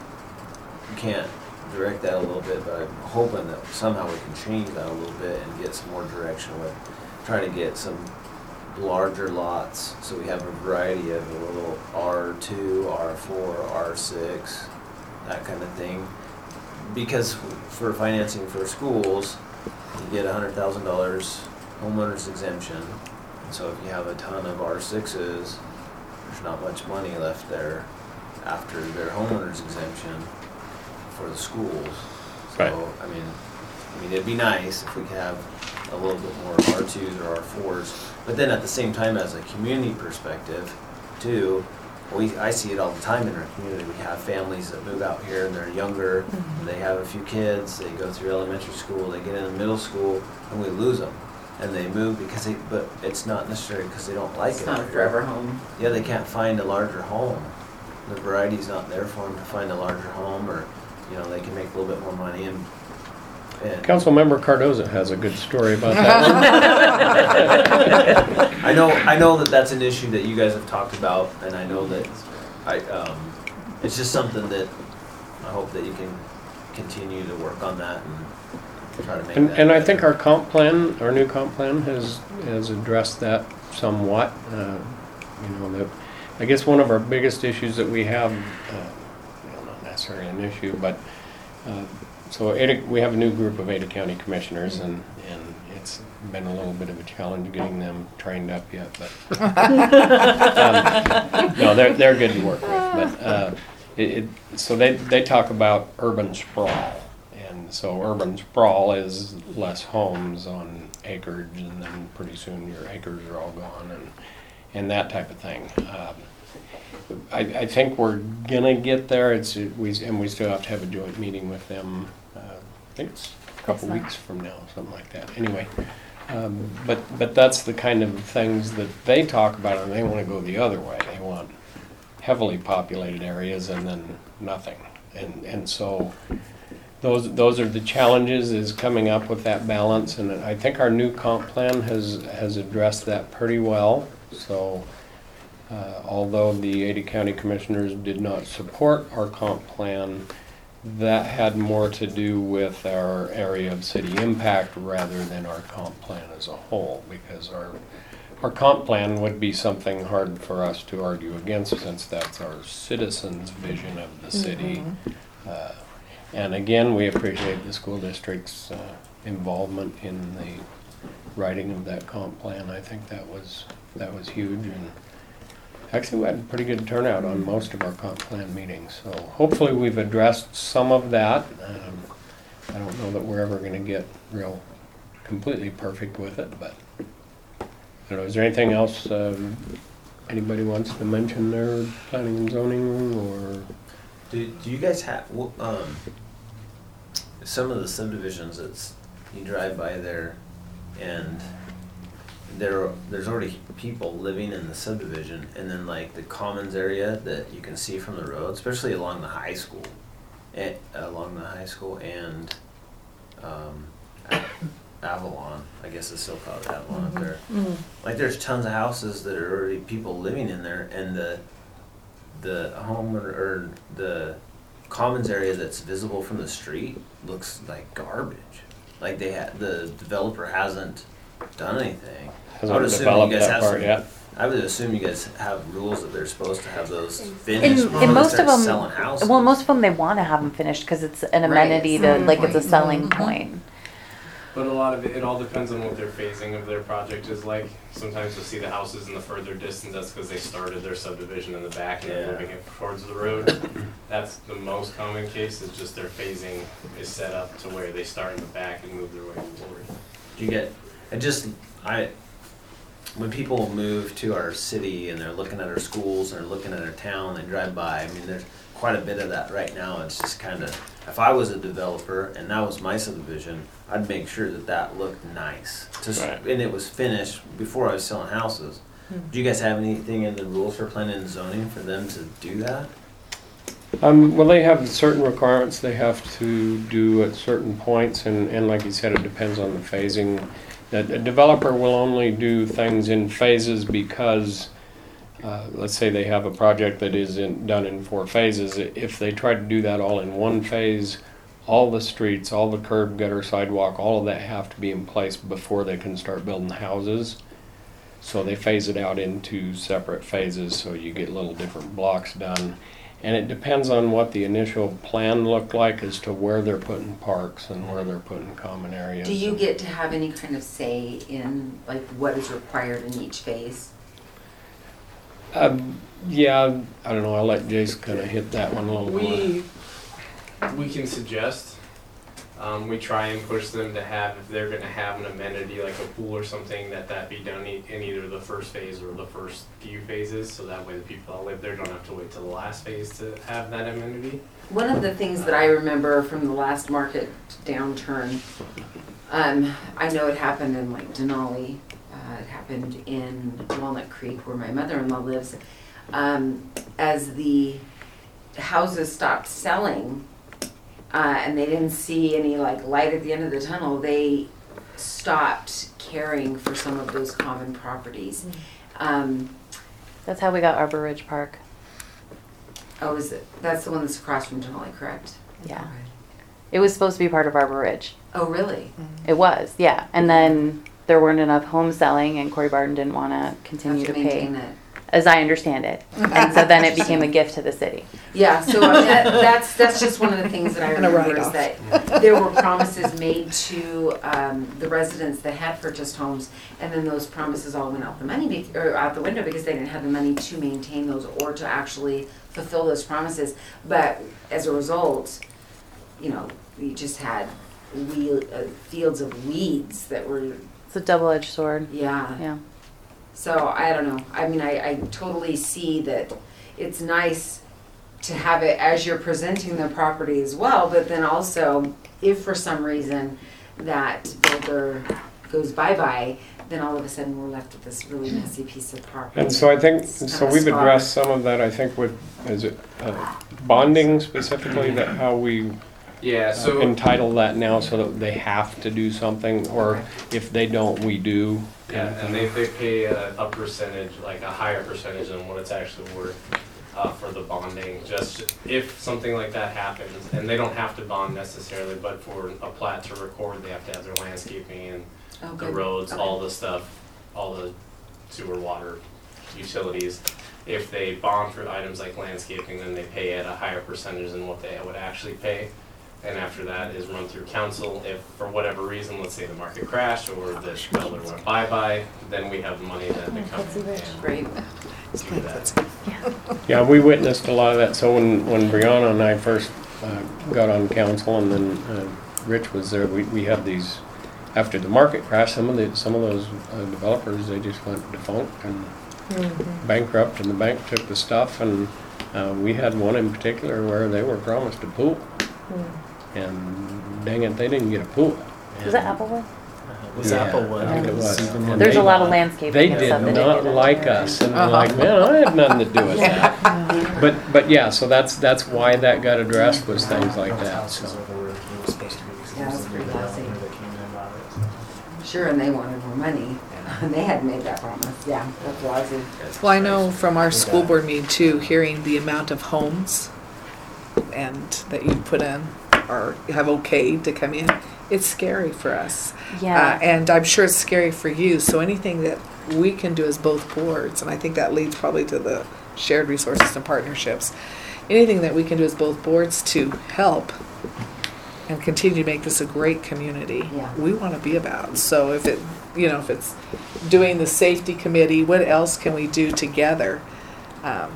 you can't direct that a little bit, but I'm hoping that somehow we can change that a little bit and get some more direction with trying to get some larger lots, so we have a variety of a little R two, R four, R six, that kind of thing. Because for financing for schools, you get a hundred thousand dollars homeowners exemption. So if you have a ton of R sixes, there's not much money left there after their homeowners exemption for the schools. So, Right. I mean, I mean, it'd be nice if we could have a little bit more R twos or R fours. But then at the same time, as a community perspective, too, we, I see it all the time in our community. We have families that move out here and they're younger, and they have a few kids, they go through elementary school, they get into middle school, and we lose them. And they move because they, but it's not necessarily because they don't like It's it not out a here. forever home. Yeah, they can't find a larger home. The variety's not there for them to find a larger home, or, you know, they can make a little bit more money and, and Councilmember Cardoza has a good story about that. I know, I know that that's an issue that you guys have talked about, and I know that I, um, it's just something that I hope that you can continue to work on that and try to make And, that. and I think better. our comp plan, our new comp plan has, has addressed that somewhat, uh, you know, that, I guess one of our biggest issues that we have, uh, well, not necessarily an issue, but, uh, so Ada, we have a new group of Ada County Commissioners, and, and it's been a little bit of a challenge getting them trained up yet, but, um, no, they're, they're good to work with, but, uh, it, it, so they, they talk about urban sprawl. And so urban sprawl is less homes on acreage, and then pretty soon your acres are all gone, and, and that type of thing. Um, I, I think we're gonna get there. It's, we, and we still have to have a joint meeting with them. Uh, I think it's a couple weeks from now, something like that. Anyway, um, but, but that's the kind of things that they talk about, and they wanna go the other way. They want heavily populated areas and then nothing. And, and so, Those, those are the challenges, is coming up with that balance, and I think our new comp plan has, has addressed that pretty well. So, uh, although the Ada County Commissioners did not support our comp plan, that had more to do with our area of city impact rather than our comp plan as a whole, because our, our comp plan would be something hard for us to argue against, since that's our citizens' vision of the city. Mm-hmm. uh, And again, we appreciate the school district's uh, involvement in the writing of that comp plan. I think that was that was huge, and actually we had a pretty good turnout on most of our comp plan meetings. So hopefully we've addressed some of that. Um, I don't know that we're ever going to get real completely perfect with it, but I don't know. Is there anything else um, anybody wants to mention there, planning and zoning, or? Do, do you guys have, um, some of the subdivisions that's, you drive by there and there, there's already people living in the subdivision, and then like the commons area that you can see from the road, especially along the high school, eh, along the high school and, um, Avalon, I guess it's still called Avalon up there. Mm. Like there's tons of houses that are already people living in there, and the the home or, or the commons area that's visible from the street looks like garbage. Like they had, the developer hasn't done anything. I would Hasn't assume developed you guys that have part some, yet. I would assume you guys have rules that they're supposed to have those In, finished in before they most of start them, selling houses. well, most of them they want to have them finished because it's an Right, amenity to, selling like it's a point. selling Mhm. point. But a lot of it, it all depends on what their phasing of their project is like. Sometimes you'll see the houses in the further distance, that's because they started their subdivision in the back and they're Yeah. moving it towards the road. That's the most common case, is just their phasing is set up to where they start in the back and move their way forward. Do you get, I just, I, when people move to our city and they're looking at our schools and they're looking at our town, they drive by, I mean, there's quite a bit of that right now. It's just kind of, if I was a developer and that was my subdivision, I'd make sure that that looked nice. Just, Right. and it was finished before I was selling houses. Do you guys have anything in the rules for planning and zoning for them to do that? Um, well, they have certain requirements they have to do at certain points, and, and like you said, it depends on the phasing. That a developer will only do things in phases because, uh, let's say they have a project that is in, done in four phases. If they try to do that all in one phase, all the streets, all the curb, gutter, sidewalk, all of that have to be in place before they can start building houses. So they phase it out into separate phases, so you get little different blocks done. And it depends on what the initial plan looked like as to where they're putting parks and where they're putting common areas. Do you get to have any kind of say in like what is required in each phase? Um, yeah, I don't know, I'll let Jace kind of hit that one a little more. We, we can suggest, um, we try and push them to have, if they're gonna have an amenity like a pool or something, that that be done e- in either the first phase or the first few phases, so that way the people that live there don't have to wait till the last phase to have that amenity. One of the things that I remember from the last market downturn, um, I know it happened in like Denali, uh, it happened in Walnut Creek where my mother-in-law lives. Um, as the houses stopped selling, uh, and they didn't see any like light at the end of the tunnel, they stopped caring for some of those common properties. Um, That's how we got Arbor Ridge Park. oh, is it, that's the one that's across from Denali, correct? Yeah. It was supposed to be part of Arbor Ridge. Oh, really? It was, yeah. And then there weren't enough homes selling, and Corey Barton didn't want to continue Have to to pay maintain it. as I understand it. And so then it became a gift to the city. Yeah, so I mean, that, that's, that's just one of the things that I And a remember is write-off. that there were promises made to, um, the residents that had purchased homes, and then those promises all went out the money, be- or out the window because they didn't have the money to maintain those or to actually fulfill those promises. But as a result, you know, we just had we, uh, fields of weeds that were, It's a double-edged sword. yeah. Yeah. So I don't know. I mean, I, I totally see that it's nice to have it as you're presenting the property as well, but then also if for some reason that builder goes bye-bye, then all of a sudden we're left with this really messy piece of property. And so I think, It's so kinda we've scarred. addressed some of that, I think with, is it uh, bonding specifically, that how we Yeah, uh, so. entitle that now so that they have to do something, or if they don't, we do. Yeah, and they, they pay a, a percentage, like a higher percentage than what it's actually worth uh, for the bonding. Just if something like that happens, and they don't have to bond necessarily, but for a plat to record, they have to have their landscaping and Oh, the good. roads, all Okay. the stuff, all the sewer, water, utilities. If they bond for items like landscaping, then they pay at a higher percentage than what they would actually pay. And after that is run through council. If for whatever reason, let's say the market crashed or the builder went bye-bye, then we have money then to come and Great. do that. Yeah, we witnessed a lot of that. So when, when Brianna and I first uh, got on council, and then uh, Rich was there, we, we had these, after the market crash, some of the, some of those uh, developers, they just went defunct and bankrupt, and the bank took the stuff, and uh, we had one in particular where they were promised a pool. And dang it, they didn't get a pool. Was that Applewood? It was Yeah, Applewood. I think it was. Even And when There's they- a lot of landscaping They and did stuff that not didn't get like done. us, and we're like, man, I had nothing to do with that. But, but yeah, so that's, that's why that got addressed, was things like Those that, houses so. over where it was supposed to be, 'cause Yeah, there was it's a pretty developer lousy. that came in about it, so. Sure, and they wanted more money. And they hadn't made that promise. Yeah, that's lousy. Well, I know from our school board meeting too, hearing the amount of homes and that you put in or have okayed to come in, it's scary for us. Yeah. Uh, and I'm sure it's scary for you. So anything that we can do as both boards, and I think that leads probably to the shared resources and partnerships, anything that we can do as both boards to help and continue to make this a great community, Yeah. we want to be about. So if it, you know, if it's doing the safety committee, what else can we do together um,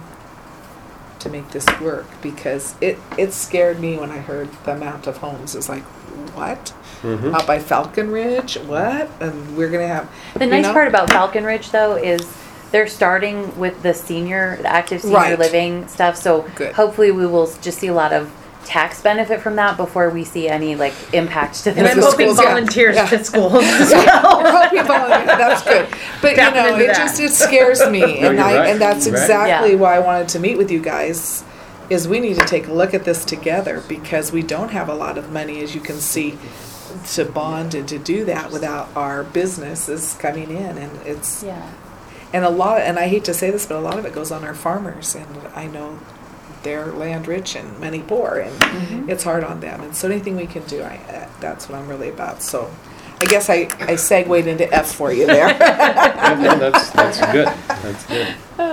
to make this work? Because it, it scared me when I heard the amount of homes. It's like, what? Mhm. Out by Falcon Ridge? What? And we're going to have... The you nice know? part about Falcon Ridge, though, is they're starting with the senior, the active senior Right. living stuff. So Good. hopefully we will just see a lot of tax benefit from that before we see any like impact to And the I'm the hoping schools, yeah. volunteers Yeah. to schools as well. We're hoping volunteer. That's good. But you Tapping know, into it that. just it scares me, No, and you're I right. and that's You're right. exactly Yeah. why I wanted to meet with you guys. Is we need to take a look at this together because we don't have a lot of money, as you can see, to bond and to do that without our businesses coming in, and it's yeah. and a lot. And I hate to say this, but a lot of it goes on our farmers, and I know they're land rich and money poor, and Mm-hmm. it's hard on them. And so anything we can do, I uh, that's what I'm really about. So. I guess I, I segued into F for you there. Yeah, no, that's, that's good, that's good.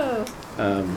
Um,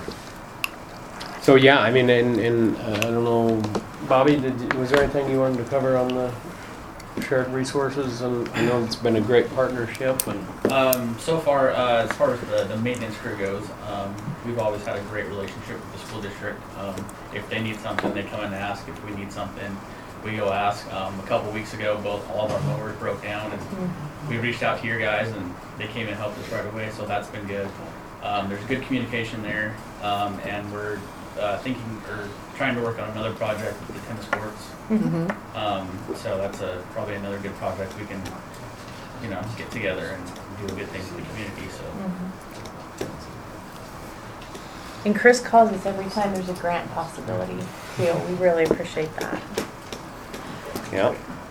So, yeah, I mean, in, in, uh, I don't know, Bobby, did, you- was there anything you wanted to cover on the shared resources? And I know it's been a great partnership, and Um, so far, uh, as far as the, the maintenance crew goes, um, we've always had a great relationship with the school district. Um, if they need something, they come and ask. If we need something, we go ask. Um, a couple weeks ago, both all of our mowers broke down, and we reached out to your guys, and they came and helped us right away. So that's been good. Um, there's good communication there, um, and we're uh, thinking or trying to work on another project with the tennis courts. Mhm. Um, so that's a probably another good project we can, you know, get together and do good things for the community. So. And Chris calls us every time there's a grant possibility, too. We really appreciate that. yeah.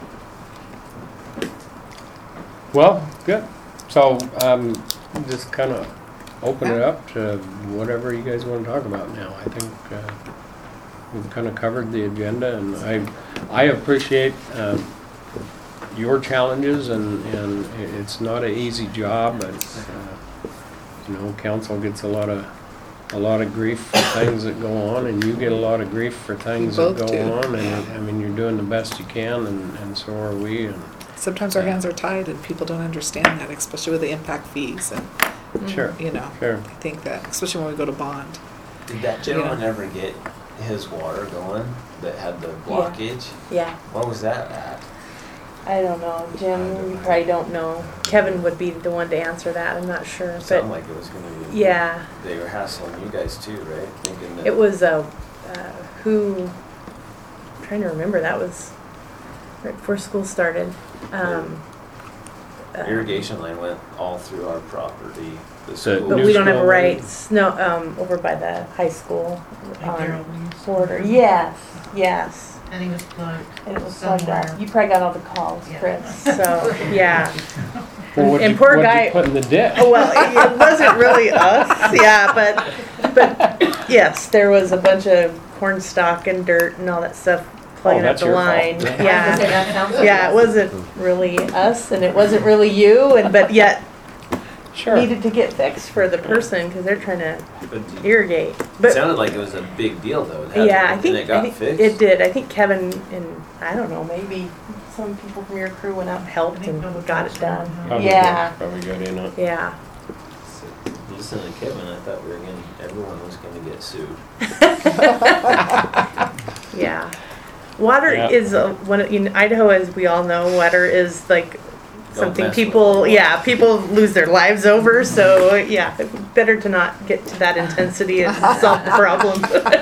Well, good. So, um, just kind of open it up to whatever you guys want to talk about now. I think uh, we've kind of covered the agenda, and I, I appreciate uh, your challenges, and, and it's not an easy job, but, uh, you know, council gets a lot of a lot of grief for things that go on, and you get a lot of grief for things that both go do. on, and, I mean, you're doing the best you can, and, and so are we, and, Sometimes our hands are tied and people don't understand that, especially with the impact fees and, sure, you know, sure. I think that, especially when we go to bond. Did that gentleman ever get his water going that had the blockage? Yeah, What was that at? I don't know. Jim, you probably don't know. Kevin would be the one to answer that. I'm not sure. It But sounded like it was gonna be. yeah, They were hassling you guys too, right? Thinking that. it was a, uh, who, I'm trying to remember, that was right before school started. Um, uh, Irrigation line went all through our property. The The school. But New we don't have school rights, no, um, over by the high school on border. Yes, yes. I think it was plugged. It was plugged somewhere. up. You probably got all the calls, Yeah. Chris, so, yeah. Well, what'd And you- poor what'd you guy- put in the ditch? Oh, well, it it wasn't really us, yeah, but, but, yes, there was a bunch of corn stalk and dirt and all that stuff plugging up that's the your fault. line. Yeah. Yeah, That sounds like yeah, it wasn't really us and it wasn't really you, and, but yet Sure. needed to get fixed for the person, cause they're trying to But irrigate. it But, sounded like it was a big deal though. It had to- yeah, I and think, it I got think fixed. it did. I think Kevin and, I don't know, maybe some people from your crew went out and helped and got it done. Probably Yeah, got- Probably got in it. yeah. Listen to Kevin, I thought we were gonna, everyone was gonna get sued. Yeah. Water Yeah. is uh, one of- in Idaho, as we all know, water is like something mess with people, water. yeah, people lose their lives over. So yeah, better to not get to that intensity and solve the problem.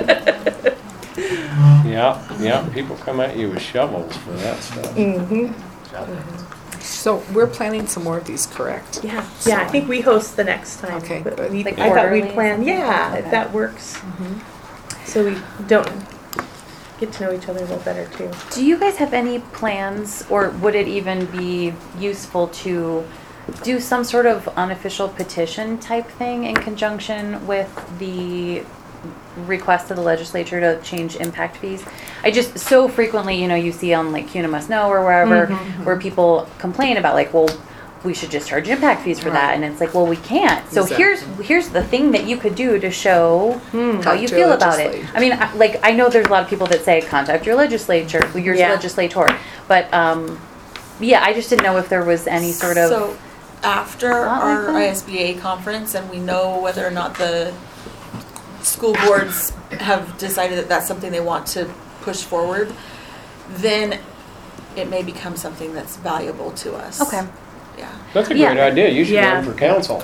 Yeah, yeah, people come at you with shovels for that stuff. hmm So we're planning some more of these, correct? Yeah, yeah. I think we host the next time. Okay, But good. we, Like I thought we'd quarterly? plan. Yeah, if Okay. that works. So we don't get to know each other a little better too. Do you guys have any plans, or would it even be useful to do some sort of unofficial petition type thing in conjunction with the request of the legislature to change impact fees? I just, so frequently, you know, you see on like CUNA Must Know or wherever, where people complain about like, well, we should just charge impact fees for that, Right. and it's like, well, we can't. So here's here's the thing that you could do to show how Talk you to feel a about it. legislator. I mean, I- like I know there's a lot of people that say contact your legislature, your Yeah. legislator, but um, yeah, I just didn't know if there was any sort of. So after Not like our that? I S B A conference and we know whether or not the school boards have decided that that's something they want to push forward, then it may become something that's valuable to us. Okay. Yeah. That's a Yeah. great idea. You should Yeah. run for council.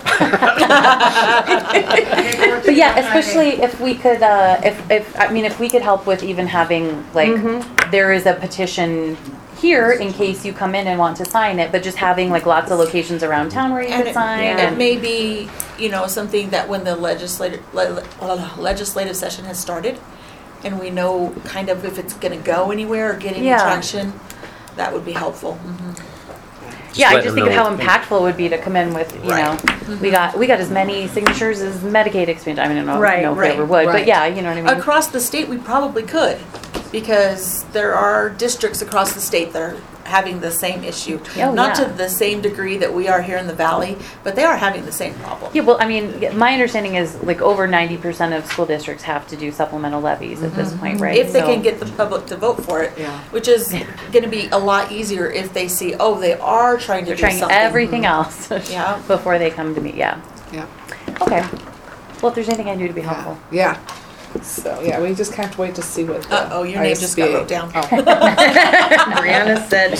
But yeah, especially if we could, uh, if, if, I mean, if we could help with even having, like, Mhm. there is a petition here in case you come in and want to sign it, but just having like lots of locations around town where you And could it, sign. and and- it may be, you know, something that when the legislative, le- le- legislative session has started, and we know kind of if it's gonna go anywhere or get any Yeah. traction, that would be helpful. Mhm. Yeah, I let just them think of know. how impactful it would be to come in with, you Right. know, we got, we got as many signatures as Medicaid expansion. I mean, I don't know, Right, know if we right, ever would, but right. yeah, you know what I mean? Across the state, we probably could, because there are districts across the state that are having the same issue. Oh, Not yeah. to the same degree that we are here in the valley, but they are having the same problem. Yeah, well, I mean, my understanding is like over ninety percent of school districts have to do supplemental levies at this point, right? If they So- can get the public to vote for it, Yeah. which is gonna be a lot easier if they see, oh, they are trying to They're do trying something. everything else Yeah. before they come to me, yeah. Yeah. Okay. Well, if there's anything I can do to be Yeah. helpful. Yeah. So, yeah, we just can't wait to see what the Uh-oh, your name just got I S B A wrote down. Oh. Brianna said.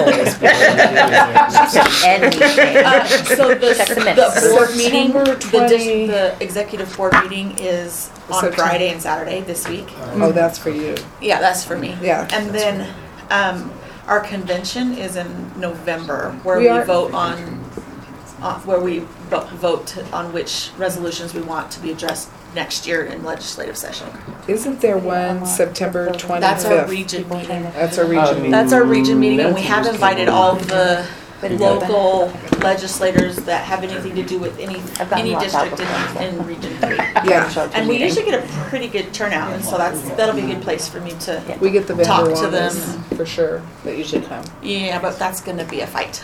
Anything. Uh, So the, Check the the minutes. board meeting, September the, dis- twenty the executive board meeting is on September. Friday and Saturday this week. Oh, that's for you. Yeah, that's for me. Yeah. And then, um, our convention is in November, where We we are- vote on, uh, where we vo- vote to- on which resolutions we want to be addressed next year in legislative session. Isn't there one September That's our twenty-fifth? region meeting. That's our region meeting. That's our region meeting, and we That's have just invited a- all of the But it's open. local legislators that have anything to do with any, I've gotten any locked out district before, in, in Region Three. Yeah, And we usually get a pretty good turnout, and so that's, that'll be a good place for me to, we get the Talk vendor to ones them. for sure, that usually come. yeah, but that's gonna be a fight.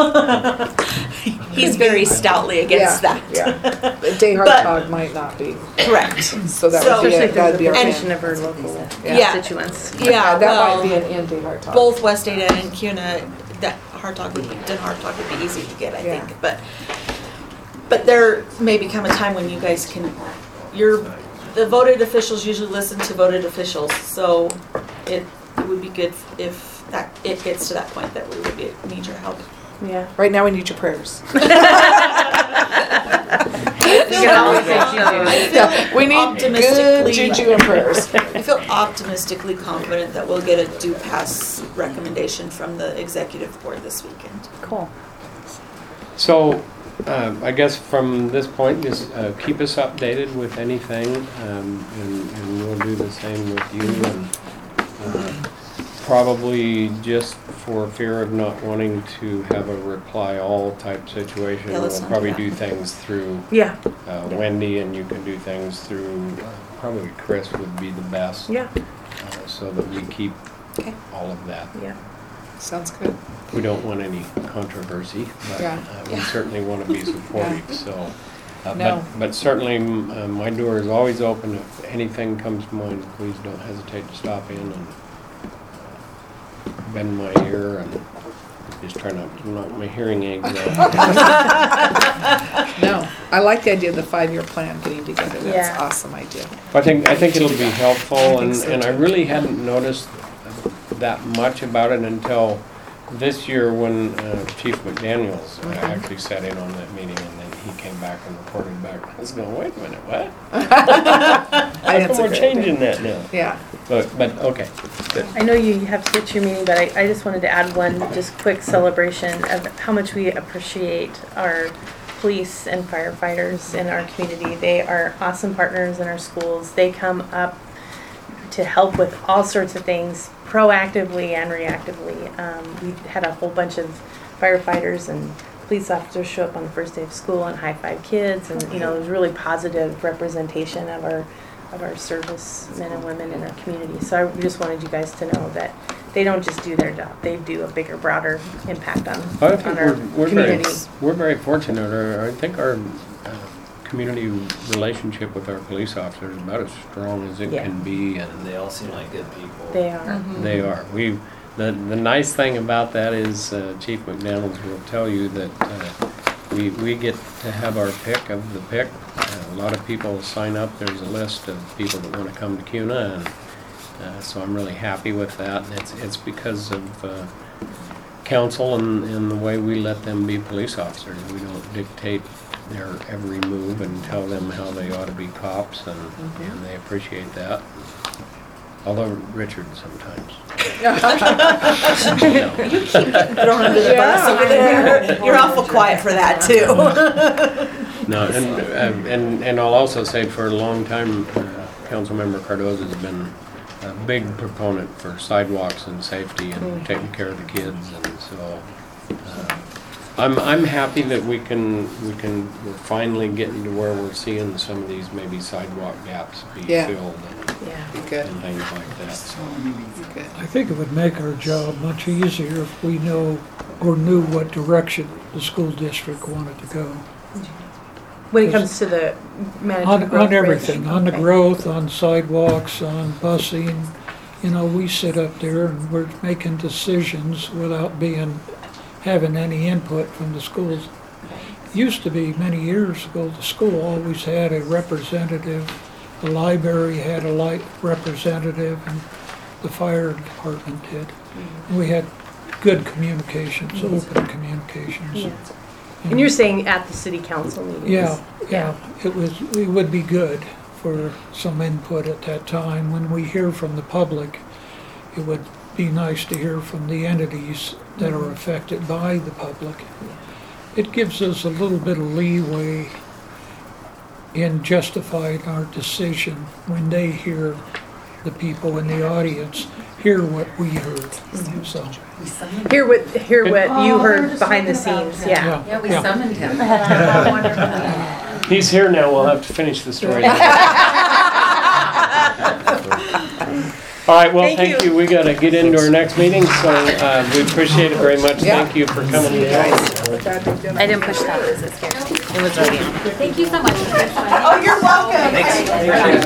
He's very stoutly against Yeah, that. yeah. Day Hard But- Tog might not be, Correct. so that So- would be, Especially a- if that'd there's be a our And- petition of our local Yeah. constituents. Yeah, that might well, be an in Day Hard Tog. both West Ada and Cuna, that hard talk would be, Den hard talk would be easy to get, I Yeah. think, but, but there may become a time when you guys can, your, the voted officials usually listen to voted officials, so it, it would be good if that, it gets to that point that we would be, need your help. Yeah. Right now, we need your prayers. You can always say you do. Yeah, we need good Optimistically- juju and prayers. I feel optimistically confident that we'll get a do pass recommendation from the executive board this weekend. Cool. So, um, I guess from this point, just uh, keep us updated with anything, um, and, and we'll do the same with you. And uh, probably just for fear of not wanting to have a reply all type situation, Yeah, let's we'll not probably do do things through Yeah, uh, Wendy, and you can do things through uh, probably Chris would be the best, yeah, uh, so that we keep Okay. all of that. yeah. Sounds good. We don't want any controversy, but Yeah. uh, we Yeah. certainly want to be supportive, so. uh, No. But, but certainly, m- uh, my door is always open. If anything comes to mind, please don't hesitate to stop in and uh, bend my ear and just try not to knock my hearing aids out. No, I like the idea of the five-year plan getting together. That's Yeah. an awesome idea. I think, I think it'll be helpful, and, think so, and I too. really hadn't noticed that much about it until this year when uh, Chief McDaniels uh, actually sat in on that meeting, and then he came back and reported back. I was going, wait a minute, what? I think How it's come a we're great changing idea. that now? Yeah. But, but, okay, good. I know you have to get to your meeting, but I, I just wanted to add one just quick celebration of how much we appreciate our police and firefighters in our community. They are awesome partners in our schools. They come up to help with all sorts of things, proactively and reactively. Um, we had a whole bunch of firefighters and police officers show up on the first day of school and high five kids, and you know, it was really positive representation of our of our servicemen and women in our community. So I just wanted you guys to know that they don't just do their job; they do a bigger, broader impact on I on think our we're, we're very, community. we're very fortunate, or I think our uh, community relationship with our police officers is about as strong as it Yeah. can be, and And they all seem like good people. They are. they are. We, the, the nice thing about that is uh, Chief McDaniels will tell you that uh, we, we get to have our pick of the pick. Uh, a lot of people sign up. There's a list of people that want to come to CUNA, and uh, so I'm really happy with that. And it's, it's because of uh, council and, and the way we let them be police officers. We don't dictate their every move and tell them how they ought to be cops, and, and they appreciate that. Although Richard sometimes. You keep getting thrown under the bus over there. You're awful quiet for that too. No, and, um, and, and I'll also say for a long time, uh, Councilmember Cardoza has been a big proponent for sidewalks and safety and taking care of the kids, and so, uh, I'm, I'm happy that we can, we can, we're finally getting to where we're seeing some of these maybe sidewalk gaps be Yeah. filled and, Yeah. Be good. and things like that, so. Be good. I think it would make our job much easier if we know or knew what direction the school district wanted to go. When it comes to the management On, growth on everything, rate. on the Okay. growth, on sidewalks, on busing. You know, we sit up there and we're making decisions without being, having any input from the schools. Used to be, many years ago, the school always had a representative. The library had a light representative, and the fire department did. We had good communications, open communications. Yeah. And you're saying at the city council meetings? Yeah, yeah, it was, it would be good for some input at that time. When we hear from the public, it would be nice to hear from the entities that are affected by the public. It gives us a little bit of leeway in justifying our decision when they hear the people in the audience hear what we heard, so. We summoned Hear what, hear what you Oh, we were heard just behind the talking about scenes, him. yeah. Yeah, we Yeah. summoned him. He's here now, we'll have to finish the story. All right, well, Thank thank you. you. We gotta get into our next meeting, so uh, we appreciate it very much. Yeah. Thank you for coming today. I didn't push that because it scared me. It was already on. Oh, you're welcome.